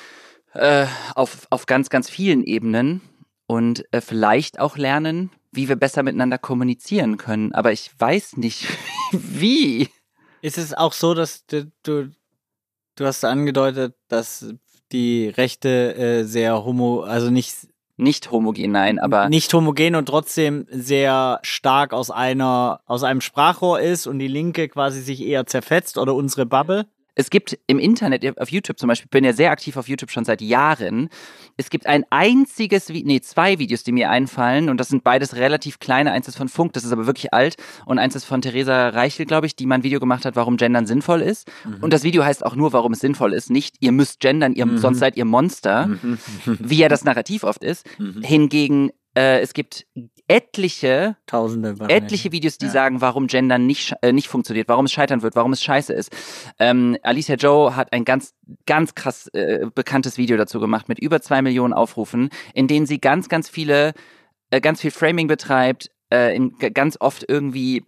auf ganz, ganz vielen Ebenen und vielleicht auch lernen, wie wir besser miteinander kommunizieren können. Aber ich weiß nicht, wie. Ist es auch so, dass du hast angedeutet, dass die Rechte sehr nicht homogen, nein, aber nicht homogen und trotzdem sehr stark aus einem Sprachrohr ist und die Linke quasi sich eher zerfetzt oder unsere Bubble? Es gibt im Internet, auf YouTube zum Beispiel, ich bin ja sehr aktiv auf YouTube schon seit Jahren, es gibt zwei Videos, die mir einfallen und das sind beides relativ kleine, eins ist von Funk, das ist aber wirklich alt und eins ist von Theresa Reichel, glaube ich, die mal ein Video gemacht hat, warum Gendern sinnvoll ist und das Video heißt auch nur, warum es sinnvoll ist, nicht, ihr müsst gendern, sonst seid ihr Monster, wie ja das Narrativ oft ist, hingegen es gibt etliche Videos, die sagen, warum Gendern nicht funktioniert, warum es scheitern wird, warum es scheiße ist. Alicia Joe hat ein ganz, ganz krass bekanntes Video dazu gemacht mit über 2 Millionen Aufrufen, in denen sie ganz, ganz viel Framing betreibt, ganz oft irgendwie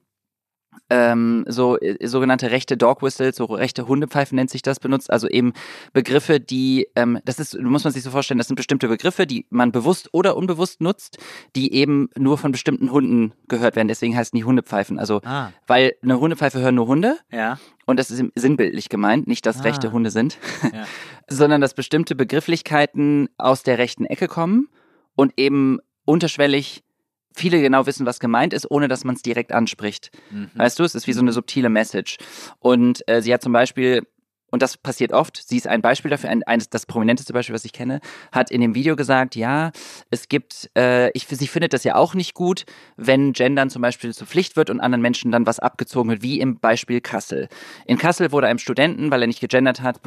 sogenannte rechte Dog Whistles, so rechte Hundepfeifen nennt sich das, benutzt, also eben Begriffe, die, muss man sich so vorstellen, das sind bestimmte Begriffe, die man bewusst oder unbewusst nutzt, die eben nur von bestimmten Hunden gehört werden, deswegen heißen die Hundepfeifen, also, weil eine Hundepfeife hören nur Hunde, und das ist sinnbildlich gemeint, nicht, dass rechte Hunde sind, sondern dass bestimmte Begrifflichkeiten aus der rechten Ecke kommen und eben unterschwellig viele genau wissen, was gemeint ist, ohne dass man es direkt anspricht. Weißt du, es ist wie so eine subtile Message. Und sie hat zum Beispiel, und das passiert oft, sie ist ein Beispiel dafür, das prominenteste Beispiel, was ich kenne, hat in dem Video gesagt, ja, es gibt, sie findet das ja auch nicht gut, wenn Gendern zum Beispiel zur Pflicht wird und anderen Menschen dann was abgezogen wird, wie im Beispiel Kassel. In Kassel wurde einem Studenten, weil er nicht gegendert hat,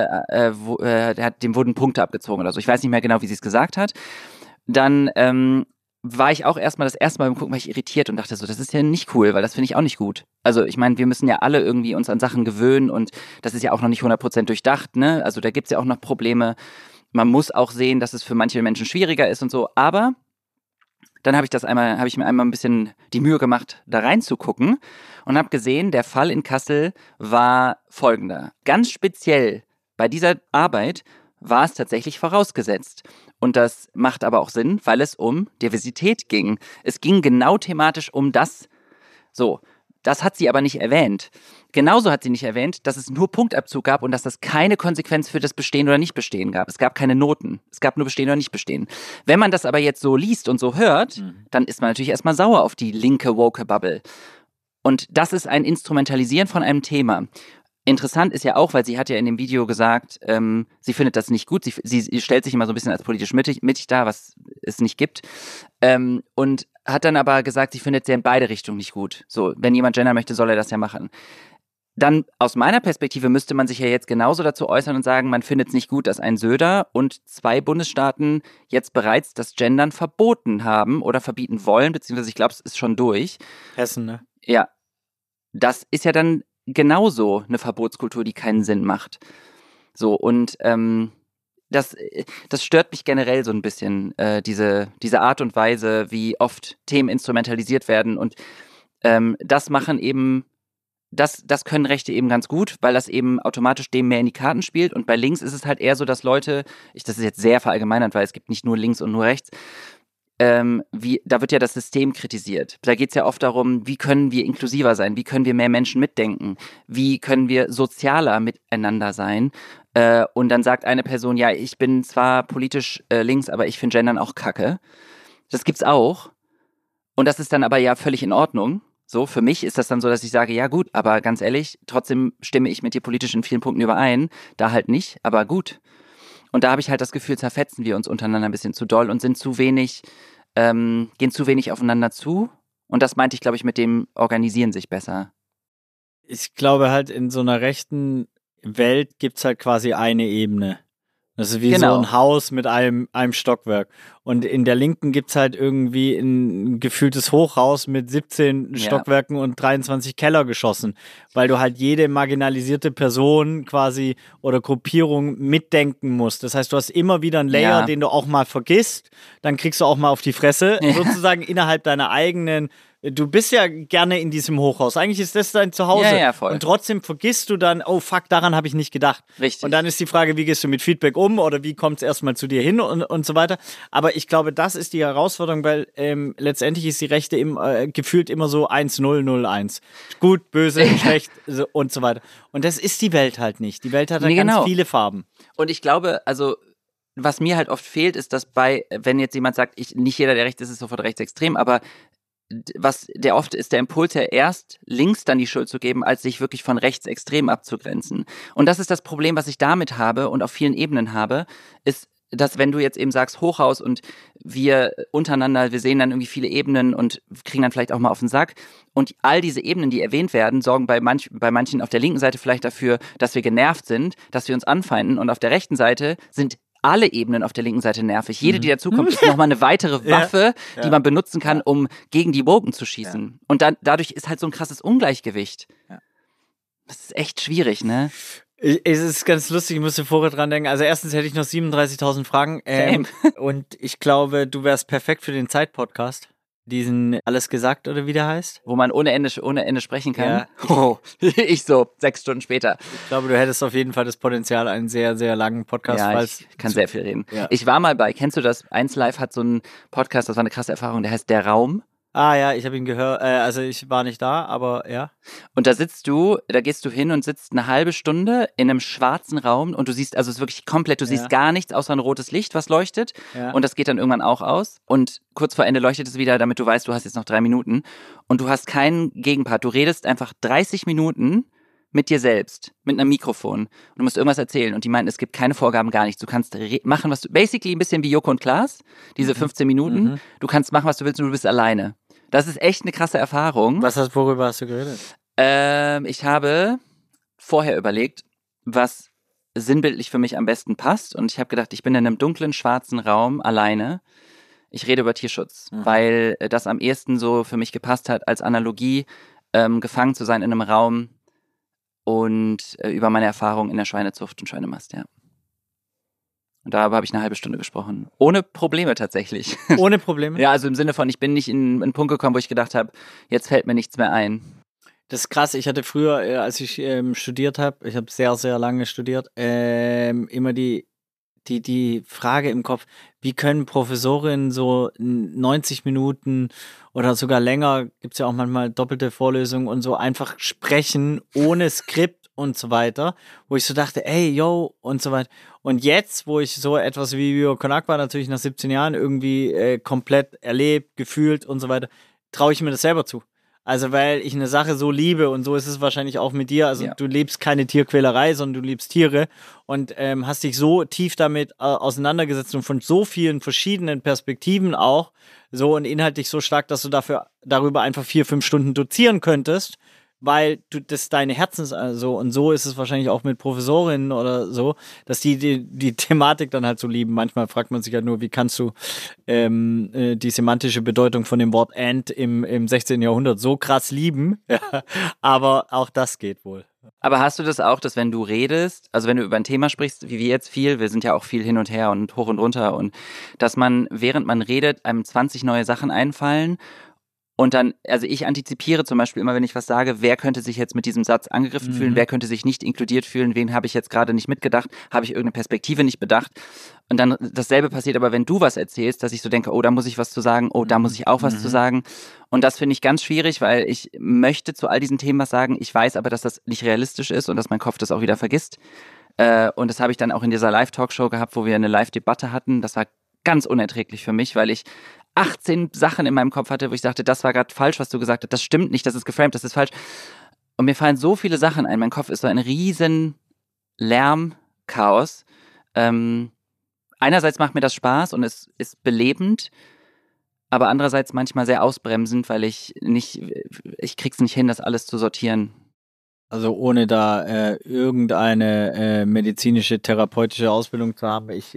dem wurden Punkte abgezogen oder so. Ich weiß nicht mehr genau, wie sie es gesagt hat. Dann war ich auch das erste Mal beim Gucken, war ich irritiert und dachte so, das ist ja nicht cool, weil das finde ich auch nicht gut. Also ich meine, wir müssen ja alle irgendwie uns an Sachen gewöhnen und das ist ja auch noch nicht 100% durchdacht, ne? Also da gibt es ja auch noch Probleme. Man muss auch sehen, dass es für manche Menschen schwieriger ist und so, aber dann habe ich mir einmal ein bisschen die Mühe gemacht, da reinzugucken und habe gesehen, der Fall in Kassel war folgender. Ganz speziell bei dieser Arbeit war es tatsächlich vorausgesetzt. Und das macht aber auch Sinn, weil es um Diversität ging. Es ging genau thematisch um das. So, das hat sie aber nicht erwähnt. Genauso hat sie nicht erwähnt, dass es nur Punktabzug gab und dass das keine Konsequenz für das Bestehen oder Nicht-Bestehen gab. Es gab keine Noten. Es gab nur Bestehen oder Nicht-Bestehen. Wenn man das aber jetzt so liest und so hört, dann ist man natürlich erstmal sauer auf die linke Woke-Bubble. Und das ist ein Instrumentalisieren von einem Thema. Interessant ist ja auch, weil sie hat ja in dem Video gesagt, sie findet das nicht gut. Sie stellt sich immer so ein bisschen als politisch mittig dar, was es nicht gibt. Und hat dann aber gesagt, sie findet es ja in beide Richtungen nicht gut. So, wenn jemand gendern möchte, soll er das ja machen. Dann aus meiner Perspektive müsste man sich ja jetzt genauso dazu äußern und sagen, man findet es nicht gut, dass ein Söder und 2 Bundesstaaten jetzt bereits das Gendern verboten haben oder verbieten wollen, beziehungsweise ich glaube, es ist schon durch. Hessen, ne? Ja. Das ist ja dann genauso eine Verbotskultur, die keinen Sinn macht. So, und das stört mich generell so ein bisschen, diese Art und Weise, wie oft Themen instrumentalisiert werden. Und das machen eben, das können Rechte eben ganz gut, weil das eben automatisch dem mehr in die Karten spielt. Und bei links ist es halt eher so, dass Leute, das ist jetzt sehr verallgemeinert, weil es gibt nicht nur links und nur rechts, da wird ja das System kritisiert. Da geht es ja oft darum, wie können wir inklusiver sein, wie können wir mehr Menschen mitdenken, wie können wir sozialer miteinander sein. Und dann sagt eine Person, ja, ich bin zwar politisch links, aber ich finde Gendern auch kacke. Das gibt's auch. Und das ist dann aber ja völlig in Ordnung. So, für mich ist das dann so, dass ich sage, ja gut, aber ganz ehrlich, trotzdem stimme ich mit dir politisch in vielen Punkten überein. Da halt nicht, aber gut. Und da habe ich halt das Gefühl, zerfetzen wir uns untereinander ein bisschen zu doll und sind zu wenig, gehen zu wenig aufeinander zu. Und das meinte ich, glaube ich, mit dem Organisieren sich besser. Ich glaube halt, in so einer rechten Welt gibt es halt quasi eine Ebene. Das ist wie so ein Haus mit einem Stockwerk. Und in der Linken gibt es halt irgendwie ein gefühltes Hochhaus mit 17 Stockwerken und 23 Kellergeschossen. Weil du halt jede marginalisierte Person quasi oder Gruppierung mitdenken musst. Das heißt, du hast immer wieder einen Layer, den du auch mal vergisst. Dann kriegst du auch mal auf die Fresse, sozusagen innerhalb deiner eigenen. Du bist ja gerne in diesem Hochhaus. Eigentlich ist das dein Zuhause. Ja, voll. Und trotzdem vergisst du dann, oh fuck, daran habe ich nicht gedacht. Richtig. Und dann ist die Frage, wie gehst du mit Feedback um oder wie kommt es erstmal zu dir hin und so weiter. Aber ich glaube, das ist die Herausforderung, weil letztendlich ist die Rechte gefühlt immer so 1-0-0-1. Gut, böse, schlecht und so weiter. Und das ist die Welt halt nicht. Die Welt hat halt ganz viele Farben. Und ich glaube, also was mir halt oft fehlt, ist, dass wenn jetzt jemand sagt, nicht jeder, der rechts ist sofort rechtsextrem, aber was der oft ist, der Impuls ja erst links dann die Schuld zu geben, als sich wirklich von rechts extrem abzugrenzen. Und das ist das Problem, was ich damit habe und auf vielen Ebenen habe, ist, dass wenn du jetzt eben sagst Hochhaus und wir untereinander, wir sehen dann irgendwie viele Ebenen und kriegen dann vielleicht auch mal auf den Sack und all diese Ebenen, die erwähnt werden, sorgen bei manchen auf der linken Seite vielleicht dafür, dass wir genervt sind, dass wir uns anfeinden und auf der rechten Seite sind alle Ebenen auf der linken Seite nervig. Jede, die dazukommt, ist nochmal eine weitere Waffe, die man benutzen kann, um gegen die Woken zu schießen. Ja. Und dadurch ist halt so ein krasses Ungleichgewicht. Ja. Das ist echt schwierig, ne? Es ist ganz lustig, ich musste vorher dran denken. Also erstens hätte ich noch 37.000 Fragen. Und ich glaube, du wärst perfekt für den Zeit-Podcast. Diesen Alles gesagt oder wie der heißt? Wo man ohne Ende sprechen kann. Ja. Ich so, 6 Stunden später. Ich glaube, du hättest auf jeden Fall das Potenzial, einen sehr, sehr langen Podcast. Ja, ich kann sehr viel reden. Ja. Ich war mal kennst du das? 1Live hat so einen Podcast, das war eine krasse Erfahrung, der heißt Der Raum. Ah ja, ich habe ihn gehört, also ich war nicht da, aber ja. Und da gehst du hin und sitzt eine halbe Stunde in einem schwarzen Raum und du siehst, also es ist wirklich komplett, du siehst gar nichts außer ein rotes Licht, was leuchtet und das geht dann irgendwann auch aus und kurz vor Ende leuchtet es wieder, damit du weißt, du hast jetzt noch 3 Minuten und du hast keinen Gegenpart, du redest einfach 30 Minuten mit dir selbst, mit einem Mikrofon und du musst irgendwas erzählen und die meinten, es gibt keine Vorgaben, gar nichts, du kannst machen, was du, basically ein bisschen wie Joko und Klaas, diese 15 Minuten, du kannst machen, was du willst und du bist alleine. Das ist echt eine krasse Erfahrung. Worüber hast du geredet? Ich habe vorher überlegt, was sinnbildlich für mich am besten passt und ich habe gedacht, ich bin in einem dunklen, schwarzen Raum alleine. Ich rede über Tierschutz, weil das am ehesten so für mich gepasst hat, als Analogie gefangen zu sein in einem Raum und über meine Erfahrung in der Schweinezucht und Schweinemast, ja. Und darüber habe ich eine halbe Stunde gesprochen. Ohne Probleme tatsächlich. Ohne Probleme? Ja, also im Sinne von, ich bin nicht in einen Punkt gekommen, wo ich gedacht habe, jetzt fällt mir nichts mehr ein. Das ist krass. Ich hatte früher, als ich studiert habe, ich habe sehr, sehr lange studiert, immer die Frage im Kopf, wie können Professorinnen so 90 Minuten oder sogar länger, gibt es ja auch manchmal doppelte Vorlesungen und so, einfach sprechen ohne Skript und so weiter, wo ich so dachte, ey, yo, und so weiter. Und jetzt, wo ich so etwas wie Viva Con Agua natürlich nach 17 Jahren irgendwie komplett erlebt, gefühlt und so weiter, traue ich mir das selber zu. Also weil ich eine Sache so liebe und so ist es wahrscheinlich auch mit dir. Also du liebst keine Tierquälerei, sondern du liebst Tiere und hast dich so tief damit auseinandergesetzt und von so vielen verschiedenen Perspektiven auch so und inhaltlich so stark, dass du darüber einfach 4-5 Stunden dozieren könntest, weil du das deine Herzens also und so ist es wahrscheinlich auch mit Professorinnen oder so, dass die Thematik dann halt so lieben. Manchmal fragt man sich halt nur, wie kannst du die semantische Bedeutung von dem Wort and im 16. Jahrhundert so krass lieben, ja, aber auch das geht wohl. Aber hast du das auch, dass wenn du redest, also wenn du über ein Thema sprichst, wie wir jetzt viel, wir sind ja auch viel hin und her und hoch und runter und dass man, während man redet, einem 20 neue Sachen einfallen. Und dann, also ich antizipiere zum Beispiel immer, wenn ich was sage, wer könnte sich jetzt mit diesem Satz angegriffen fühlen, wer könnte sich nicht inkludiert fühlen, wen habe ich jetzt gerade nicht mitgedacht, habe ich irgendeine Perspektive nicht bedacht. Und dann dasselbe passiert aber, wenn du was erzählst, dass ich so denke, oh, da muss ich was zu sagen, oh, da muss ich auch was zu sagen. Und das finde ich ganz schwierig, weil ich möchte zu all diesen Themen was sagen, ich weiß aber, dass das nicht realistisch ist und dass mein Kopf das auch wieder vergisst. Und das habe ich dann auch in dieser Live-Talkshow gehabt, wo wir eine Live-Debatte hatten. Das war ganz unerträglich für mich, weil ich 18 Sachen in meinem Kopf hatte, wo ich dachte, das war gerade falsch, was du gesagt hast, das stimmt nicht, das ist geframed, das ist falsch. Und mir fallen so viele Sachen ein. Mein Kopf ist so ein riesen Lärmchaos. Einerseits macht mir das Spaß und es ist belebend, aber andererseits manchmal sehr ausbremsend, weil ich krieg's nicht hin, das alles zu sortieren. Also ohne da irgendeine medizinische, therapeutische Ausbildung zu haben, ich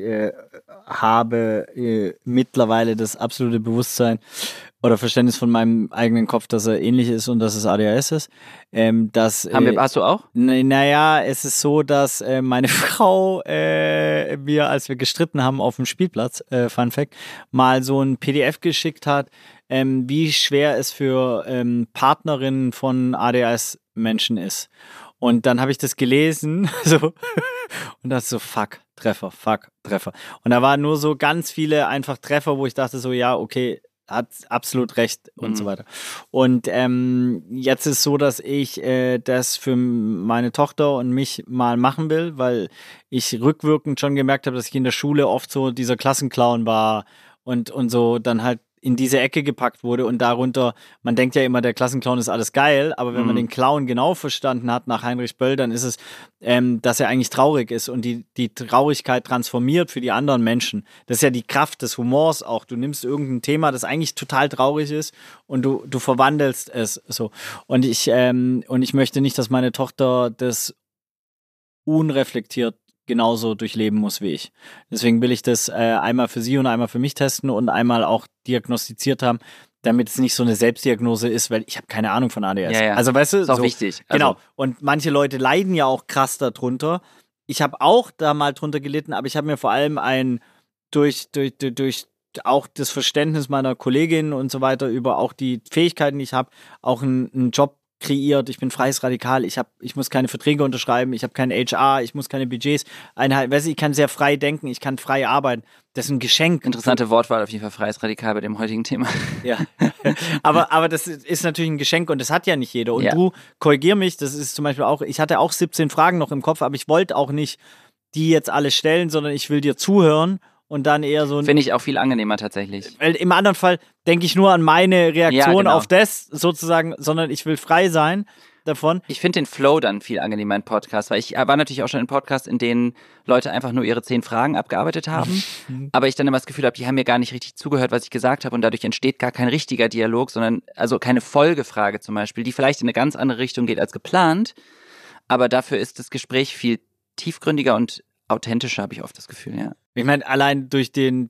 habe mittlerweile das absolute Bewusstsein oder Verständnis von meinem eigenen Kopf, dass er ähnlich ist und dass es ADHS ist. Hast du auch? Naja, es ist so, dass meine Frau mir, als wir gestritten haben auf dem Spielplatz, Fun Fact, mal so ein PDF geschickt hat, wie schwer es für Partnerinnen von ADHS-Menschen ist. Und dann habe ich das gelesen so, und dachte so, fuck, Treffer. Und da waren nur so ganz viele einfach Treffer, wo ich dachte so, ja, okay, hat absolut recht und so weiter. Und jetzt ist so, dass ich das für meine Tochter und mich mal machen will, weil ich rückwirkend schon gemerkt habe, dass ich in der Schule oft so dieser Klassenclown war und so dann halt in diese Ecke gepackt wurde und darunter, man denkt ja immer, der Klassenclown ist alles geil, aber wenn man den Clown genau verstanden hat nach Heinrich Böll, dann ist es, dass er eigentlich traurig ist und die Traurigkeit transformiert für die anderen Menschen. Das ist ja die Kraft des Humors auch. Du nimmst irgendein Thema, das eigentlich total traurig ist und du verwandelst es so. Und ich möchte nicht, dass meine Tochter das unreflektiert genauso durchleben muss wie ich. Deswegen will ich das einmal für sie und einmal für mich testen und einmal auch diagnostiziert haben, damit es nicht so eine Selbstdiagnose ist, weil ich habe keine Ahnung von ADHS. Ja. Also weißt du, ist auch wichtig. Genau. Und manche Leute leiden ja auch krass darunter. Ich habe auch da mal drunter gelitten, aber ich habe mir vor allem durch auch das Verständnis meiner Kolleginnen und so weiter über auch die Fähigkeiten, die ich habe, auch einen Job kreiert, ich bin freies Radikal, ich muss keine Verträge unterschreiben, ich habe kein HR, ich muss keine Budgets einhalten. Weißt du, ich kann sehr frei denken, ich kann frei arbeiten. Das ist ein Geschenk. Interessante Wortwahl auf jeden Fall, freies Radikal bei dem heutigen Thema. Ja, aber das ist natürlich ein Geschenk und das hat ja nicht jeder. Und du, korrigier mich, das ist zum Beispiel auch, ich hatte auch 17 Fragen noch im Kopf, aber ich wollte auch nicht die jetzt alle stellen, sondern ich will dir zuhören und dann eher so... Finde ich auch viel angenehmer tatsächlich. Weil im anderen Fall denke ich nur an meine Reaktion auf das sozusagen, sondern ich will frei sein davon. Ich finde den Flow dann viel angenehmer in Podcasts, weil ich war natürlich auch schon in Podcasts, in denen Leute einfach nur ihre 10 Fragen abgearbeitet haben, aber ich dann immer das Gefühl habe, die haben mir gar nicht richtig zugehört, was ich gesagt habe und dadurch entsteht gar kein richtiger Dialog, sondern also keine Folgefrage zum Beispiel, die vielleicht in eine ganz andere Richtung geht als geplant, aber dafür ist das Gespräch viel tiefgründiger und authentischer, habe ich oft das Gefühl, ja. Ich meine, allein durch den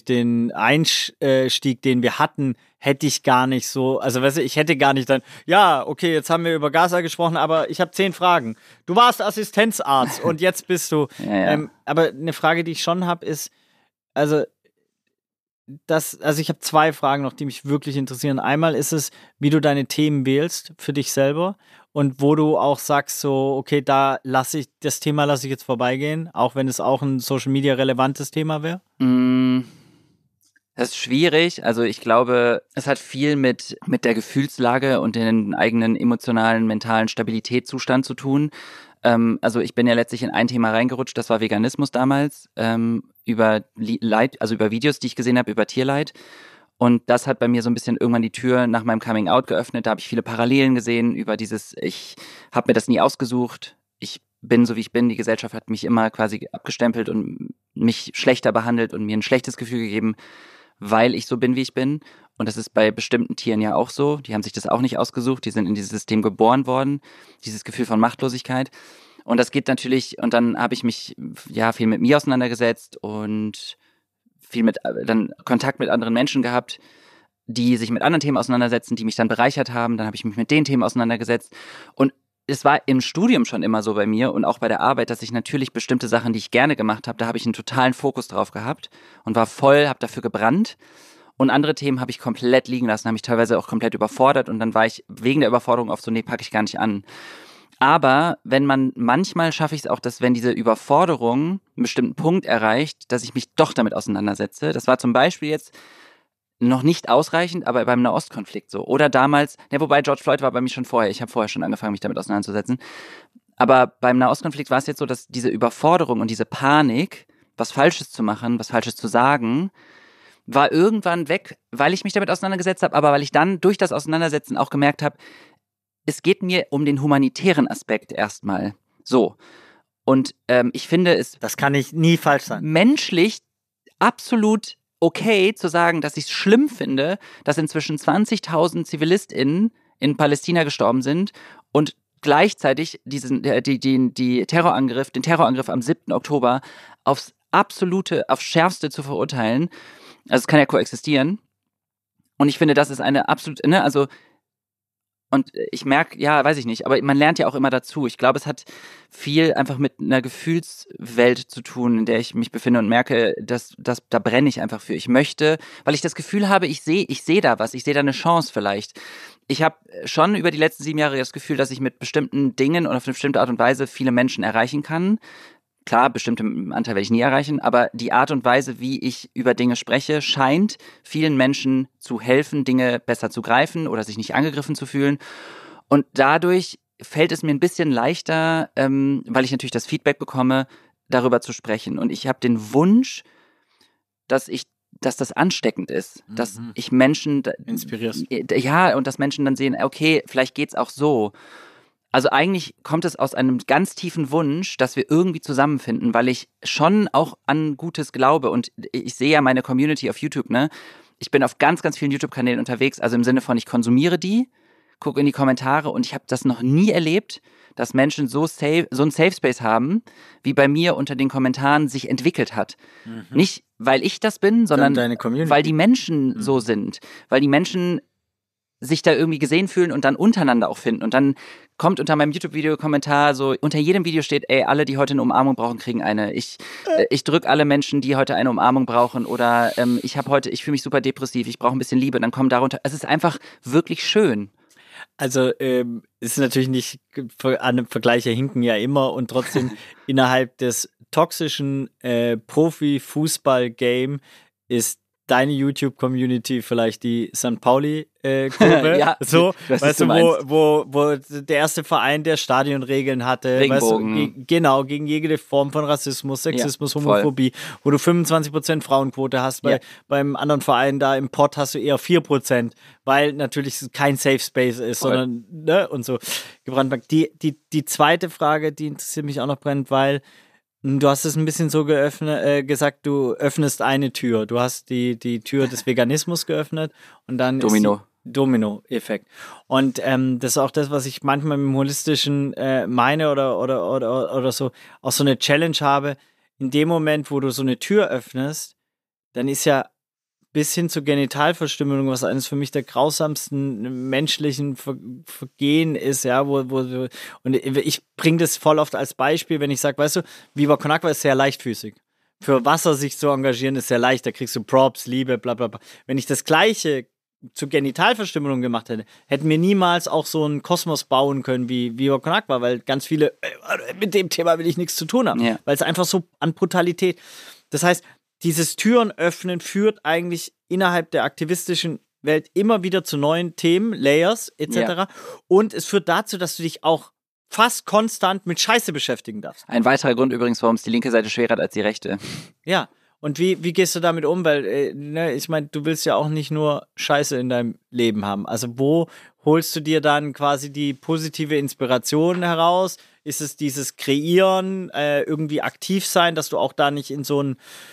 Einstieg, den wir hatten, hätte ich gar nicht so, also weißt du, ich hätte gar nicht dann, ja, okay, jetzt haben wir über Gaza gesprochen, aber ich habe 10 Fragen. Du warst Assistenzarzt und jetzt bist du. Aber eine Frage, die ich schon habe, ist, also ich habe 2 Fragen noch, die mich wirklich interessieren. Einmal ist es, wie du deine Themen wählst für dich selber und wo du auch sagst, so, okay, das Thema lasse ich jetzt vorbeigehen, auch wenn es auch ein Social Media relevantes Thema wäre? Das ist schwierig. Also ich glaube, es hat viel mit der Gefühlslage und den eigenen emotionalen, mentalen Stabilitätszustand zu tun. Also ich bin ja letztlich in ein Thema reingerutscht, das war Veganismus damals, über Leid, also über Videos, die ich gesehen habe, über Tierleid. Und das hat bei mir so ein bisschen irgendwann die Tür nach meinem Coming Out geöffnet. Da habe ich viele Parallelen gesehen über ich habe mir das nie ausgesucht. Ich bin so, wie ich bin. Die Gesellschaft hat mich immer quasi abgestempelt und mich schlechter behandelt und mir ein schlechtes Gefühl gegeben, weil ich so bin, wie ich bin. Und das ist bei bestimmten Tieren ja auch so. Die haben sich das auch nicht ausgesucht. Die sind in dieses System geboren worden. Dieses Gefühl von Machtlosigkeit. Und das geht natürlich, und dann habe ich mich viel mit mir auseinandergesetzt und viel dann Kontakt mit anderen Menschen gehabt, die sich mit anderen Themen auseinandersetzen, die mich dann bereichert haben. Dann habe ich mich mit den Themen auseinandergesetzt. Und es war im Studium schon immer so bei mir und auch bei der Arbeit, dass ich natürlich bestimmte Sachen, die ich gerne gemacht habe, da habe ich einen totalen Fokus drauf gehabt und war habe dafür gebrannt. Und andere Themen habe ich komplett liegen lassen, habe mich teilweise auch komplett überfordert und dann war ich wegen der Überforderung auf so, nee, packe ich gar nicht an. Aber manchmal schaffe ich es auch, dass wenn diese Überforderung einen bestimmten Punkt erreicht, dass ich mich doch damit auseinandersetze. Das war zum Beispiel jetzt noch nicht ausreichend, aber beim Nahostkonflikt so. Oder damals, wobei George Floyd war bei mir schon vorher. Ich habe vorher schon angefangen, mich damit auseinanderzusetzen. Aber beim Nahostkonflikt war es jetzt so, dass diese Überforderung und diese Panik, was Falsches zu machen, was Falsches zu sagen, war irgendwann weg, weil ich mich damit auseinandergesetzt habe, aber weil ich dann durch das Auseinandersetzen auch gemerkt habe, es geht mir um den humanitären Aspekt erstmal. So. Und ich finde es... Das kann ich nie falsch sein. Menschlich absolut okay zu sagen, dass ich es schlimm finde, dass inzwischen 20.000 ZivilistInnen in Palästina gestorben sind und gleichzeitig den Terrorangriff am 7. Oktober aufs Schärfste zu verurteilen. Also es kann ja koexistieren. Und ich finde, das ist eine absolut, und ich merke, weiß ich nicht, aber man lernt ja auch immer dazu. Ich glaube, es hat viel einfach mit einer Gefühlswelt zu tun, in der ich mich befinde und merke, dass da brenne ich einfach für. Ich möchte, weil ich das Gefühl habe, ich sehe da was, ich sehe da eine Chance vielleicht. Ich habe schon über die letzten 7 Jahre das Gefühl, dass ich mit bestimmten Dingen und auf eine bestimmte Art und Weise viele Menschen erreichen kann. Klar, bestimmte Anteil werde ich nie erreichen, aber die Art und Weise, wie ich über Dinge spreche, scheint vielen Menschen zu helfen, Dinge besser zu greifen oder sich nicht angegriffen zu fühlen. Und dadurch fällt es mir ein bisschen leichter, weil ich natürlich das Feedback bekomme, darüber zu sprechen. Und ich habe den Wunsch, dass das ansteckend ist, dass ich Menschen inspirierst. Ja, und dass Menschen dann sehen, okay, vielleicht geht's auch so. Also eigentlich kommt es aus einem ganz tiefen Wunsch, dass wir irgendwie zusammenfinden, weil ich schon auch an Gutes glaube und ich sehe ja meine Community auf YouTube, ne? Ich bin auf ganz, ganz vielen YouTube-Kanälen unterwegs, also im Sinne von, ich konsumiere die, gucke in die Kommentare und ich habe das noch nie erlebt, dass Menschen so einen Safe Space haben, wie bei mir unter den Kommentaren sich entwickelt hat. Nicht, weil ich das bin, sondern weil die Menschen so sind, weil die Menschen sich da irgendwie gesehen fühlen und dann untereinander auch finden. Und dann kommt unter meinem YouTube-Video-Kommentar so, unter jedem Video steht, ey, alle, die heute eine Umarmung brauchen, kriegen eine. Ich drücke alle Menschen, die heute eine Umarmung brauchen oder ich fühle mich super depressiv, ich brauche ein bisschen Liebe. Dann kommen darunter, es ist einfach wirklich schön. Also ist natürlich nicht, an einem Vergleiche hinken ja immer und trotzdem innerhalb des toxischen Profi-Fußball-Game ist deine YouTube-Community vielleicht die St. Pauli-Kurve. Ja, so, weißt du, wo der erste Verein, der Stadionregeln hatte, Regenbogen. Weißt du, genau, gegen jede Form von Rassismus, Sexismus, Homophobie, wo du 25% Frauenquote hast. Beim anderen Verein da im Pott hast du eher 4%, weil natürlich kein Safe Space ist, sondern, ne, und so gebrannt. Die zweite Frage, die interessiert mich auch noch brennend, weil du hast es ein bisschen so gesagt, du öffnest eine Tür. Du hast die Tür des Veganismus geöffnet und dann Domino-Effekt. Und das ist auch das, was ich manchmal mit dem Holistischen meine oder so, auch so eine Challenge habe. In dem Moment, wo du so eine Tür öffnest, dann ist ja bis hin zur Genitalverstümmelung, was eines für mich der grausamsten menschlichen Vergehen ist, ja, und ich bringe das voll oft als Beispiel, wenn ich sage, weißt du, Viva Con Agua ist sehr leichtfüßig. Für Wasser sich zu engagieren ist sehr leicht, da kriegst du Props, Liebe, bla bla bla. Wenn ich das Gleiche zur Genitalverstümmelung gemacht hätte, hätten wir niemals auch so einen Kosmos bauen können wie Viva Con Agua, weil ganz viele, mit dem Thema will ich nichts zu tun haben, weil es einfach so an Brutalität. Das heißt, dieses Türen öffnen führt eigentlich innerhalb der aktivistischen Welt immer wieder zu neuen Themen, Layers etc. Ja. Und es führt dazu, dass du dich auch fast konstant mit Scheiße beschäftigen darfst. Ein weiterer Grund übrigens, warum es die linke Seite schwerer hat als die rechte. Ja, und wie gehst du damit um? Weil, ich meine, du willst ja auch nicht nur Scheiße in deinem Leben haben. Also wo holst du dir dann quasi die positive Inspiration heraus? Ist es dieses Kreieren, irgendwie aktiv sein, dass du auch da nicht in so einen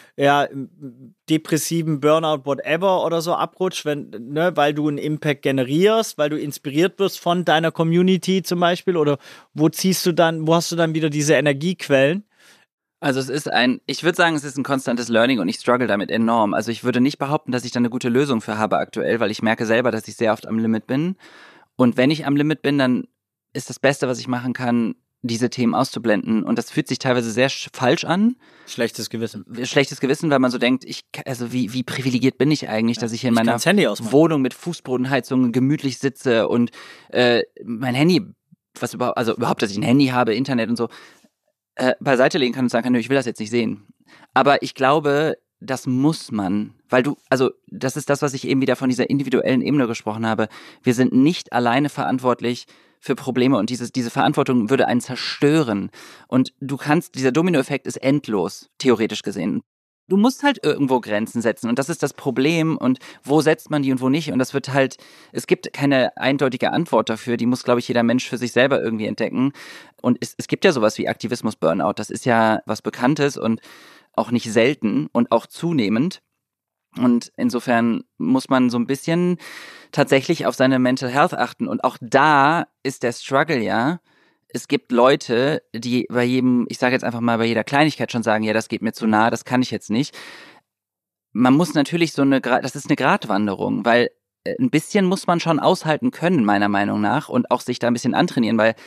depressiven Burnout, whatever oder so abrutscht, weil du einen Impact generierst, weil du inspiriert wirst von deiner Community zum Beispiel? Oder wo hast du dann wieder diese Energiequellen? Also ich würde sagen, es ist ein konstantes Learning und ich struggle damit enorm. Also ich würde nicht behaupten, dass ich da eine gute Lösung für habe aktuell, weil ich merke selber, dass ich sehr oft am Limit bin. Und wenn ich am Limit bin, dann ist das Beste, was ich machen kann, diese Themen auszublenden. Und das fühlt sich teilweise sehr falsch an. Schlechtes Gewissen, weil man so denkt, wie privilegiert bin ich eigentlich, dass ich hier in meiner Wohnung mit Fußbodenheizung gemütlich sitze und mein Handy, überhaupt, dass ich ein Handy habe, Internet und so, beiseite legen kann und sagen kann, ich will das jetzt nicht sehen. Aber ich glaube, das muss man, weil das ist das, was ich eben wieder von dieser individuellen Ebene gesprochen habe. Wir sind nicht alleine verantwortlich für Probleme und diese Verantwortung würde einen zerstören. Und dieser Dominoeffekt ist endlos, theoretisch gesehen. Du musst halt irgendwo Grenzen setzen und das ist das Problem und wo setzt man die und wo nicht und es gibt keine eindeutige Antwort dafür, die muss, glaube ich, jeder Mensch für sich selber irgendwie entdecken und es gibt ja sowas wie Aktivismus-Burnout, das ist ja was Bekanntes und auch nicht selten und auch zunehmend und insofern muss man so ein bisschen tatsächlich auf seine Mental Health achten und auch da ist der Struggle ja. Es gibt Leute, die bei jeder Kleinigkeit schon sagen, ja, das geht mir zu nah, das kann ich jetzt nicht. Man muss natürlich das ist eine Gratwanderung, weil ein bisschen muss man schon aushalten können, meiner Meinung nach, und auch sich da ein bisschen antrainieren, weil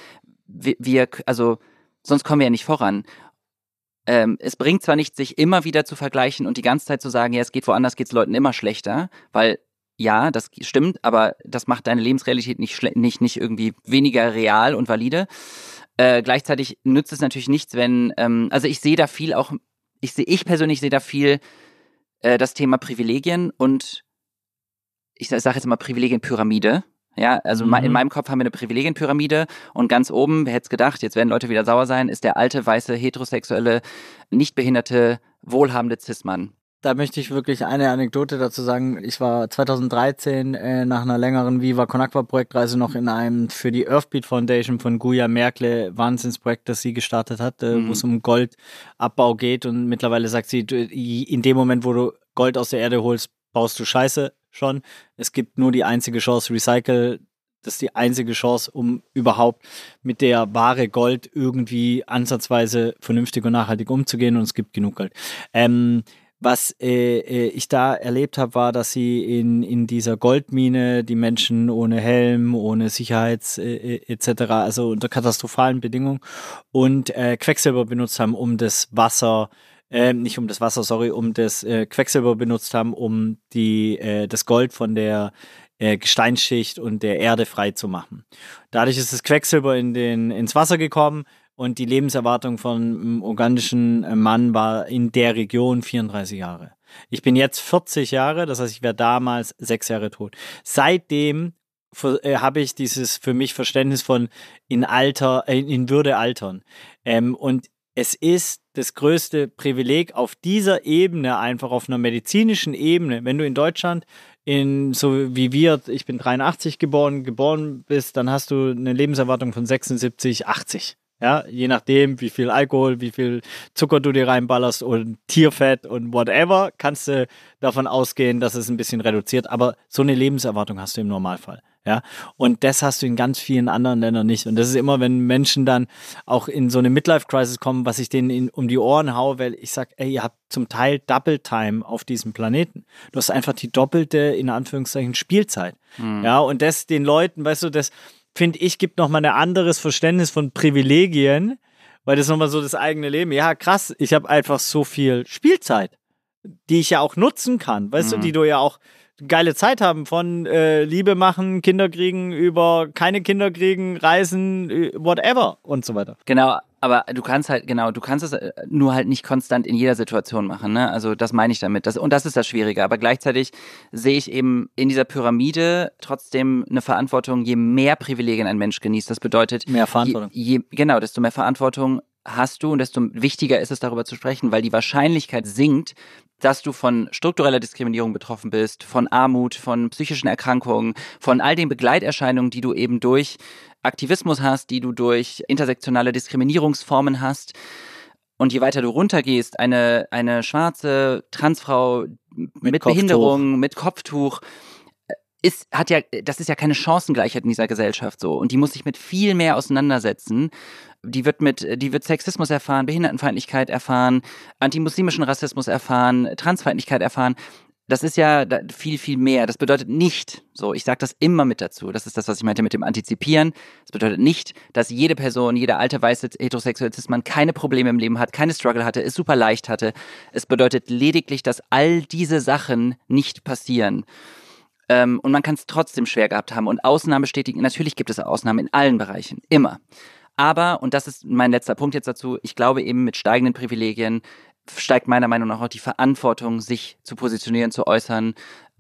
sonst kommen wir ja nicht voran. Es bringt zwar nicht, sich immer wieder zu vergleichen und die ganze Zeit zu sagen, ja, woanders geht's Leuten immer schlechter, weil ja, das stimmt, aber das macht deine Lebensrealität nicht irgendwie weniger real und valide. Gleichzeitig nützt es natürlich nichts, wenn, ich sehe da viel auch, ich persönlich sehe da viel das Thema Privilegien und ich sage jetzt mal Privilegienpyramide. Ja, also in meinem Kopf haben wir eine Privilegienpyramide und ganz oben, wer hätte es gedacht, jetzt werden Leute wieder sauer sein, ist der alte, weiße, heterosexuelle, nicht behinderte, wohlhabende Cis-Mann. Da möchte ich wirklich eine Anekdote dazu sagen. Ich war 2013 nach einer längeren Viva Con Agua Projektreise noch in einem für die Earthbeat Foundation von Guya Merkle Wahnsinnsprojekt, das sie gestartet hat, wo es um Goldabbau geht und mittlerweile sagt sie, in dem Moment, wo du Gold aus der Erde holst, baust du Scheiße schon. Es gibt nur die einzige Chance, Recycle. Das ist die einzige Chance, um überhaupt mit der Ware Gold irgendwie ansatzweise vernünftig und nachhaltig umzugehen und es gibt genug Gold. Was ich da erlebt habe, war, dass sie in dieser Goldmine die Menschen ohne Helm, ohne Sicherheits etc., also unter katastrophalen Bedingungen und Quecksilber benutzt haben, um das Quecksilber benutzt haben, um das Gold von der Gesteinsschicht und der Erde frei zu machen. Dadurch ist das Quecksilber ins Wasser gekommen und die Lebenserwartung von einem ugandischen Mann war in der Region 34 Jahre. Ich bin jetzt 40 Jahre, das heißt, ich wäre damals 6 Jahre tot. Seitdem habe ich dieses für mich Verständnis von in Würde altern. Und es ist das größte Privileg auf dieser Ebene, einfach auf einer medizinischen Ebene, wenn du in Deutschland so wie wir, ich bin 83 geboren bist, dann hast du eine Lebenserwartung von 76, 80. Ja, je nachdem, wie viel Alkohol, wie viel Zucker du dir reinballerst und Tierfett und whatever, kannst du davon ausgehen, dass es ein bisschen reduziert. Aber so eine Lebenserwartung hast du im Normalfall. Ja, und das hast du in ganz vielen anderen Ländern nicht. Und das ist immer, wenn Menschen dann auch in so eine Midlife-Crisis kommen, was ich denen um die Ohren haue, weil ich sage, ey, ihr habt zum Teil Double Time auf diesem Planeten. Du hast einfach die doppelte, in Anführungszeichen, Spielzeit. Ja, und das den Leuten, weißt du, das finde ich, gibt nochmal ein anderes Verständnis von Privilegien, weil das nochmal so das eigene Leben. Ja, krass, ich habe einfach so viel Spielzeit, die ich ja auch nutzen kann, weißt du, die du ja auch geile Zeit haben von Liebe machen, Kinder kriegen, über keine Kinder kriegen, reisen, whatever und so weiter. Genau, aber du kannst es nur halt nicht konstant in jeder Situation machen, ne? Also das meine ich damit. Und das ist das Schwierige. Aber gleichzeitig sehe ich eben in dieser Pyramide trotzdem eine Verantwortung, je mehr Privilegien ein Mensch genießt. Das bedeutet, mehr Verantwortung. Genau, desto mehr Verantwortung hast du und desto wichtiger ist es, darüber zu sprechen, weil die Wahrscheinlichkeit sinkt, dass du von struktureller Diskriminierung betroffen bist, von Armut, von psychischen Erkrankungen, von all den Begleiterscheinungen, die du eben durch Aktivismus hast, die du durch intersektionale Diskriminierungsformen hast. Und je weiter du runtergehst, eine schwarze Transfrau mit Behinderung, mit Kopftuch, das ist ja keine Chancengleichheit in dieser Gesellschaft so. Und die muss sich mit viel mehr auseinandersetzen. Die wird Sexismus erfahren, Behindertenfeindlichkeit erfahren, antimuslimischen Rassismus erfahren, Transfeindlichkeit erfahren. Das ist ja viel, viel mehr. Das bedeutet nicht, so, ich sage das immer mit dazu, das ist das, was ich meinte mit dem Antizipieren. Das bedeutet nicht, dass jede Person, jeder alte weiße heterosexuelle Cis-Mann keine Probleme im Leben hat, keine Struggle hatte, es super leicht hatte. Es bedeutet lediglich, dass all diese Sachen nicht passieren. Und man kann es trotzdem schwer gehabt haben. Und Ausnahmen bestätigen, natürlich gibt es Ausnahmen in allen Bereichen, immer. Aber, und das ist mein letzter Punkt jetzt dazu, ich glaube eben mit steigenden Privilegien steigt meiner Meinung nach auch die Verantwortung, sich zu positionieren, zu äußern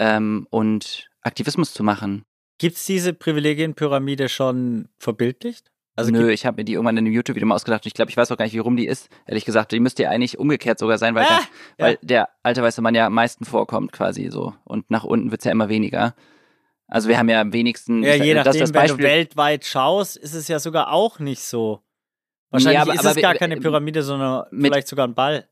und Aktivismus zu machen. Gibt es diese Privilegienpyramide schon verbildlicht? Also nö, ich habe mir die irgendwann in einem YouTube-Video mal ausgedacht und ich glaube, ich weiß auch gar nicht, wie rum die ist. Ehrlich gesagt, die müsste ja eigentlich umgekehrt sogar sein, weil der alte weiße Mann ja am meisten vorkommt quasi so. Und nach unten wird es ja immer weniger. Also wir haben ja am wenigsten... Ja, je nachdem, wenn du weltweit schaust, ist es ja sogar auch nicht so. Wahrscheinlich ist es gar keine Pyramide, sondern vielleicht sogar ein Ball.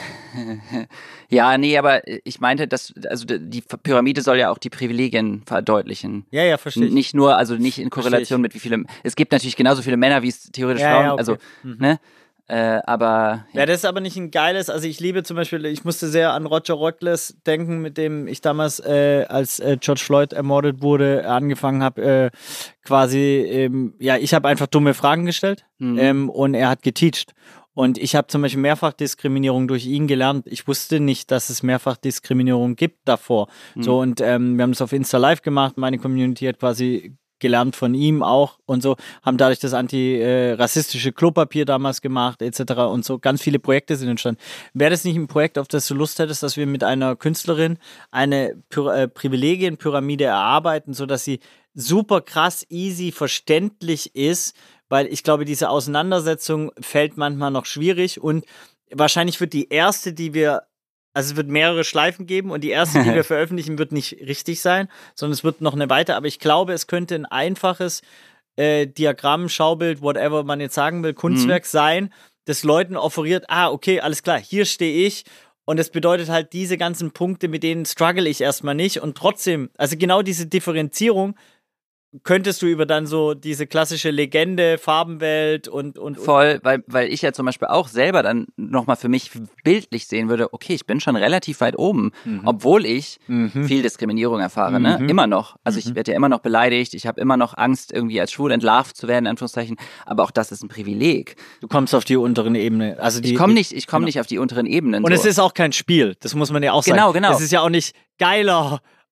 Ja, nee, aber ich meinte, die Pyramide soll ja auch die Privilegien verdeutlichen. Ja, verstehe ich. Nicht nur, also nicht in Korrelation mit wie viele, es gibt natürlich genauso viele Männer, wie es theoretisch Frauen, ja, okay. Also, ne? Aber... Ja, das ist aber nicht ein geiles, also ich liebe zum Beispiel, ich musste sehr an Roger Rockles denken, mit dem ich damals, als George Floyd ermordet wurde, angefangen habe, ich habe einfach dumme Fragen gestellt und er hat geteacht. Und ich habe zum Beispiel Mehrfachdiskriminierung durch ihn gelernt. Ich wusste nicht, dass es Mehrfachdiskriminierung gibt davor. So, und wir haben es auf Insta Live gemacht. Meine Community hat quasi gelernt von ihm auch und so, haben dadurch das antirassistische Klopapier damals gemacht, etc. und so. Ganz viele Projekte sind entstanden. Wäre das nicht ein Projekt, auf das du Lust hättest, dass wir mit einer Künstlerin eine Privilegienpyramide erarbeiten, sodass sie super krass, easy, verständlich ist, weil ich glaube, diese Auseinandersetzung fällt manchmal noch schwierig und wahrscheinlich wird die erste, es wird mehrere Schleifen geben und die erste, die wir veröffentlichen, wird nicht richtig sein, sondern es wird noch eine weiter, aber ich glaube, es könnte ein einfaches Diagramm, Schaubild, whatever man jetzt sagen will, Kunstwerk sein, das Leuten offeriert, okay, alles klar, hier stehe ich und das bedeutet halt diese ganzen Punkte, mit denen struggle ich erstmal nicht und trotzdem, also genau diese Differenzierung könntest du über dann so diese klassische Legende, Farbenwelt und voll, weil ich ja zum Beispiel auch selber dann nochmal für mich bildlich sehen würde, okay, ich bin schon relativ weit oben, obwohl ich viel Diskriminierung erfahre, ne? Immer noch. Also ich werde ja immer noch beleidigt, ich habe immer noch Angst, irgendwie als schwul entlarvt zu werden, in Anführungszeichen, aber auch das ist ein Privileg. Du kommst auf die unteren Ebenen. Also ich komme nicht auf die unteren Ebenen. Und so. Es ist auch kein Spiel, das muss man ja auch sagen. Genau. Es ist ja auch nicht geiler,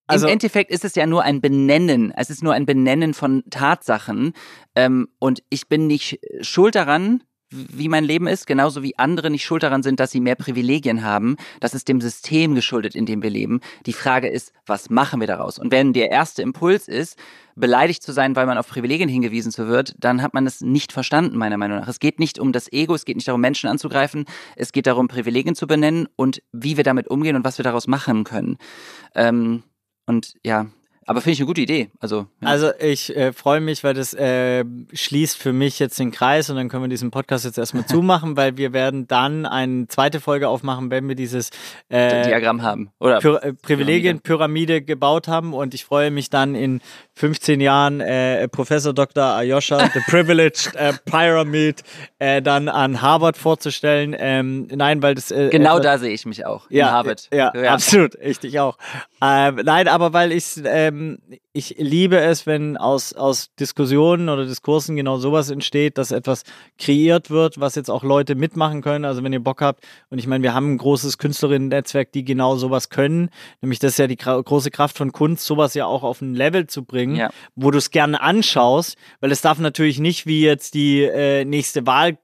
Im Endeffekt ist es ja nur ein Benennen. Es ist nur ein Benennen von Tatsachen. Und ich bin nicht schuld daran, wie mein Leben ist, genauso wie andere nicht schuld daran sind, dass sie mehr Privilegien haben. Das ist dem System geschuldet, in dem wir leben. Die Frage ist, was machen wir daraus? Und wenn der erste Impuls ist, beleidigt zu sein, weil man auf Privilegien hingewiesen wird, dann hat man es nicht verstanden, meiner Meinung nach. Es geht nicht um das Ego, es geht nicht darum, Menschen anzugreifen, es geht darum, Privilegien zu benennen und wie wir damit umgehen und was wir daraus machen können. Und ja, aber finde ich eine gute Idee. Also ich freue mich, weil das schließt für mich jetzt den Kreis und dann können wir diesen Podcast jetzt erstmal zumachen, weil wir werden dann eine zweite Folge aufmachen, wenn wir dieses Diagramm haben. Oder Privilegienpyramide gebaut haben und ich freue mich dann in 15 Jahren Professor Dr. Aljoscha, The Privileged Pyramid, dann an Harvard vorzustellen. Nein, weil das... genau da sehe ich mich auch, in Harvard. Ja, absolut, ich dich auch. Nein, aber weil ich liebe es, wenn aus Diskussionen oder Diskursen genau sowas entsteht, dass etwas kreiert wird, was jetzt auch Leute mitmachen können. Also wenn ihr Bock habt, und ich meine, wir haben ein großes Künstlerinnen-Netzwerk, die genau sowas können, nämlich das ist ja die große Kraft von Kunst, sowas ja auch auf ein Level zu bringen, wo du es gerne anschaust, weil es darf natürlich nicht wie jetzt die nächste Wahl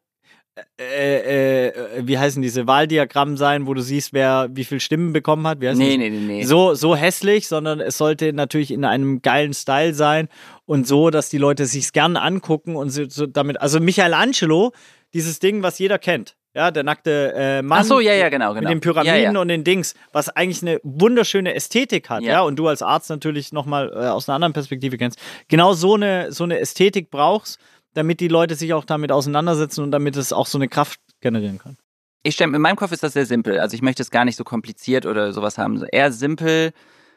wie heißen diese Wahldiagramm sein, wo du siehst, wer wie viel Stimmen bekommen hat. Nee. So hässlich, sondern es sollte natürlich in einem geilen Style sein und so, dass die Leute sich's gerne angucken und so damit, also Michelangelo, dieses Ding, was jeder kennt. Ja, der nackte Mann. Ach so, genau. Mit den Pyramiden und den Dings, was eigentlich eine wunderschöne Ästhetik hat, ja, und du als Arzt natürlich nochmal aus einer anderen Perspektive kennst. Genau so eine Ästhetik brauchst, damit die Leute sich auch damit auseinandersetzen und damit es auch so eine Kraft generieren kann. In meinem Kopf ist das sehr simpel. Also ich möchte es gar nicht so kompliziert oder sowas haben. Eher simpel,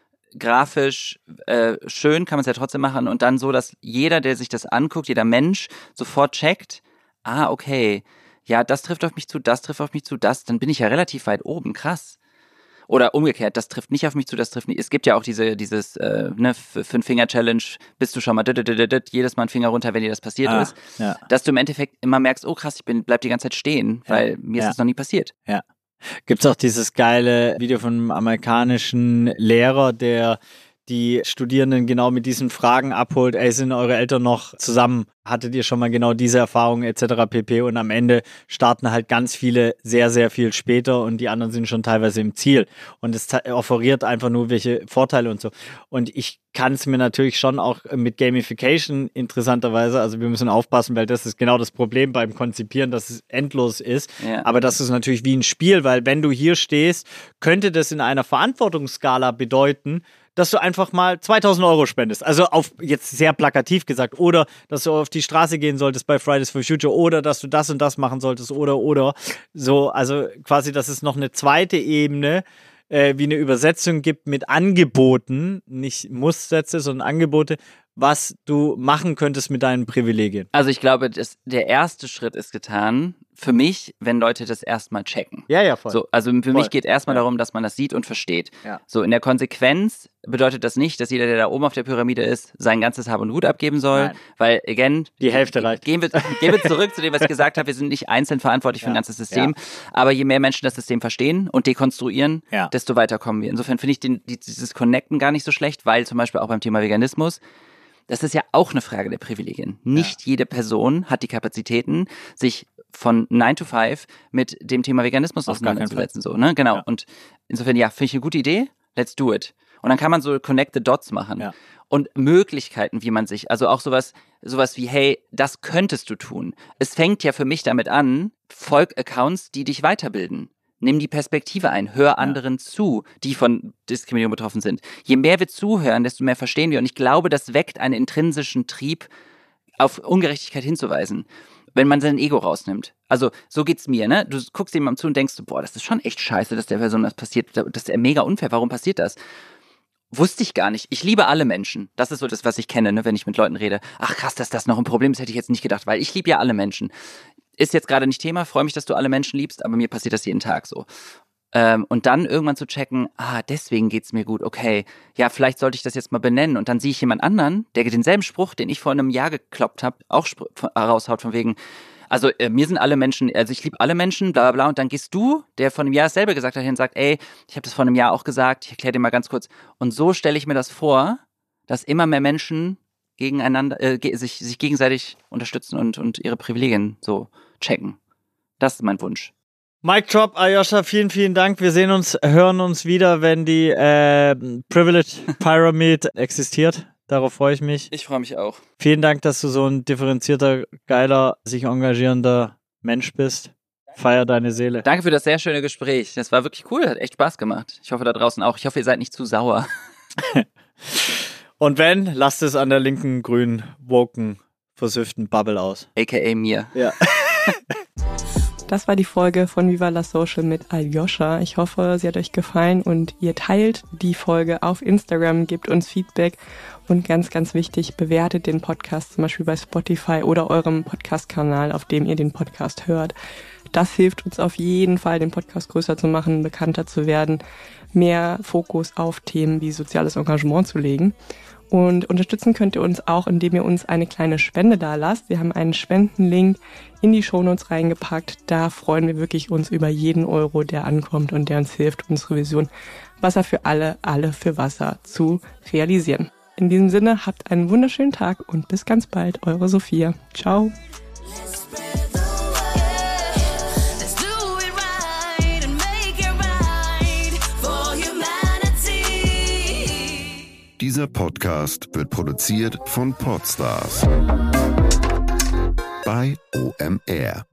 grafisch, schön kann man es ja trotzdem machen und dann so, dass jeder, der sich das anguckt, jeder Mensch sofort checkt, okay, ja, das trifft auf mich zu, dann bin ich ja relativ weit oben, krass. Oder umgekehrt, das trifft nicht auf mich zu, das trifft nicht. Es gibt ja auch dieses 5-Finger-Challenge, bist du schon mal jedes Mal einen Finger runter, wenn dir das passiert ist. Ja. Dass du im Endeffekt immer merkst, oh krass, bleib die ganze Zeit stehen, weil mir ist das noch nie passiert. Ja. Gibt's auch dieses geile Video von einem amerikanischen Lehrer, der die Studierenden genau mit diesen Fragen abholt, sind eure Eltern noch zusammen? Hattet ihr schon mal genau diese Erfahrungen etc. pp. Und am Ende starten halt ganz viele sehr, sehr viel später und die anderen sind schon teilweise im Ziel. Und es offeriert einfach nur welche Vorteile und so. Und ich kann es mir natürlich schon auch mit Gamification interessanterweise, also wir müssen aufpassen, weil das ist genau das Problem beim Konzipieren, dass es endlos ist. Ja. Aber das ist natürlich wie ein Spiel, weil wenn du hier stehst, könnte das in einer Verantwortungsskala bedeuten, dass du einfach mal 2.000 Euro spendest. Also auf jetzt sehr plakativ gesagt. Oder dass du auf die Straße gehen solltest bei Fridays for Future. Oder dass du das und das machen solltest. Oder. So, also quasi, dass es noch eine zweite Ebene wie eine Übersetzung gibt mit Angeboten. Nicht Muss-Sätze, sondern Angebote, was du machen könntest mit deinen Privilegien. Also ich glaube, der erste Schritt ist getan, für mich, wenn Leute das erstmal checken. Ja, voll. So, also für mich geht erstmal darum, dass man das sieht und versteht. Ja. So, in der Konsequenz bedeutet das nicht, dass jeder, der da oben auf der Pyramide ist, sein ganzes Hab und Gut abgeben soll. Nein. Weil, again, die Hälfte reicht. Gehen wir zurück zu dem, was ich gesagt habe. Wir sind nicht einzeln verantwortlich für ein ganzes System. Ja. Aber je mehr Menschen das System verstehen und dekonstruieren, desto weiter kommen wir. Insofern finde ich dieses Connecten gar nicht so schlecht, weil zum Beispiel auch beim Thema Veganismus, das ist ja auch eine Frage der Privilegien. Nicht jede Person hat die Kapazitäten, sich von 9 to 5 mit dem Thema Veganismus auseinanderzusetzen. So, ne? Genau. Ja. Und insofern, finde ich eine gute Idee. Let's do it. Und dann kann man so Connect the Dots machen. Ja. Und Möglichkeiten, wie man sich, also auch sowas wie, hey, das könntest du tun. Es fängt ja für mich damit an, folg Accounts, die dich weiterbilden. Nimm die Perspektive ein, hör anderen zu, die von Diskriminierung betroffen sind. Je mehr wir zuhören, desto mehr verstehen wir. Und ich glaube, das weckt einen intrinsischen Trieb, auf Ungerechtigkeit hinzuweisen, wenn man sein Ego rausnimmt. Also so geht's mir, ne? Du guckst jemandem zu und denkst, boah, das ist schon echt scheiße, dass der Person das passiert. Das ist ja mega unfair, warum passiert das? Wusste ich gar nicht. Ich liebe alle Menschen. Das ist so das, was ich kenne, ne, wenn ich mit Leuten rede. Ach krass, dass das noch ein Problem ist, hätte ich jetzt nicht gedacht, weil ich liebe ja alle Menschen. Ist jetzt gerade nicht Thema, freue mich, dass du alle Menschen liebst, aber mir passiert das jeden Tag so. Und dann irgendwann zu checken, deswegen geht's mir gut, okay, ja, vielleicht sollte ich das jetzt mal benennen. Und dann sehe ich jemand anderen, der denselben Spruch, den ich vor einem Jahr gekloppt habe, auch raushaut von wegen, Also mir sind alle Menschen, also ich liebe alle Menschen, bla bla bla. Und dann gehst du, der vor einem Jahr dasselbe gesagt hat, hin und sagt, ey, ich habe das vor einem Jahr auch gesagt, ich erkläre dir mal ganz kurz. Und so stelle ich mir das vor, dass immer mehr Menschen gegeneinander, sich gegenseitig unterstützen und ihre Privilegien so checken. Das ist mein Wunsch. Mic Drop, Aljoscha, vielen, vielen Dank. Wir hören uns wieder, wenn die Privilege Pyramid existiert. Darauf freue ich mich. Ich freue mich auch. Vielen Dank, dass du so ein differenzierter, geiler, sich engagierender Mensch bist. Feier deine Seele. Danke für das sehr schöne Gespräch. Das war wirklich cool, hat echt Spaß gemacht. Ich hoffe da draußen auch. Ich hoffe, ihr seid nicht zu sauer. Und wenn, lasst es an der linken, grünen, woken, versüfften Bubble aus. A.k.a. mir. Ja. Das war die Folge von Viva la Social mit Aljoscha. Ich hoffe, sie hat euch gefallen und ihr teilt die Folge auf Instagram, gebt uns Feedback und ganz, ganz wichtig, bewertet den Podcast zum Beispiel bei Spotify oder eurem Podcast-Kanal, auf dem ihr den Podcast hört. Das hilft uns auf jeden Fall, den Podcast größer zu machen, bekannter zu werden, mehr Fokus auf Themen wie soziales Engagement zu legen. Und unterstützen könnt ihr uns auch, indem ihr uns eine kleine Spende dalasst. Wir haben einen Spendenlink in die Shownotes reingepackt. Da freuen wir wirklich uns über jeden Euro, der ankommt und der uns hilft, unsere Vision Wasser für alle, alle für Wasser zu realisieren. In diesem Sinne, habt einen wunderschönen Tag und bis ganz bald. Eure Sophia. Ciao. Dieser Podcast wird produziert von Podstars bei OMR.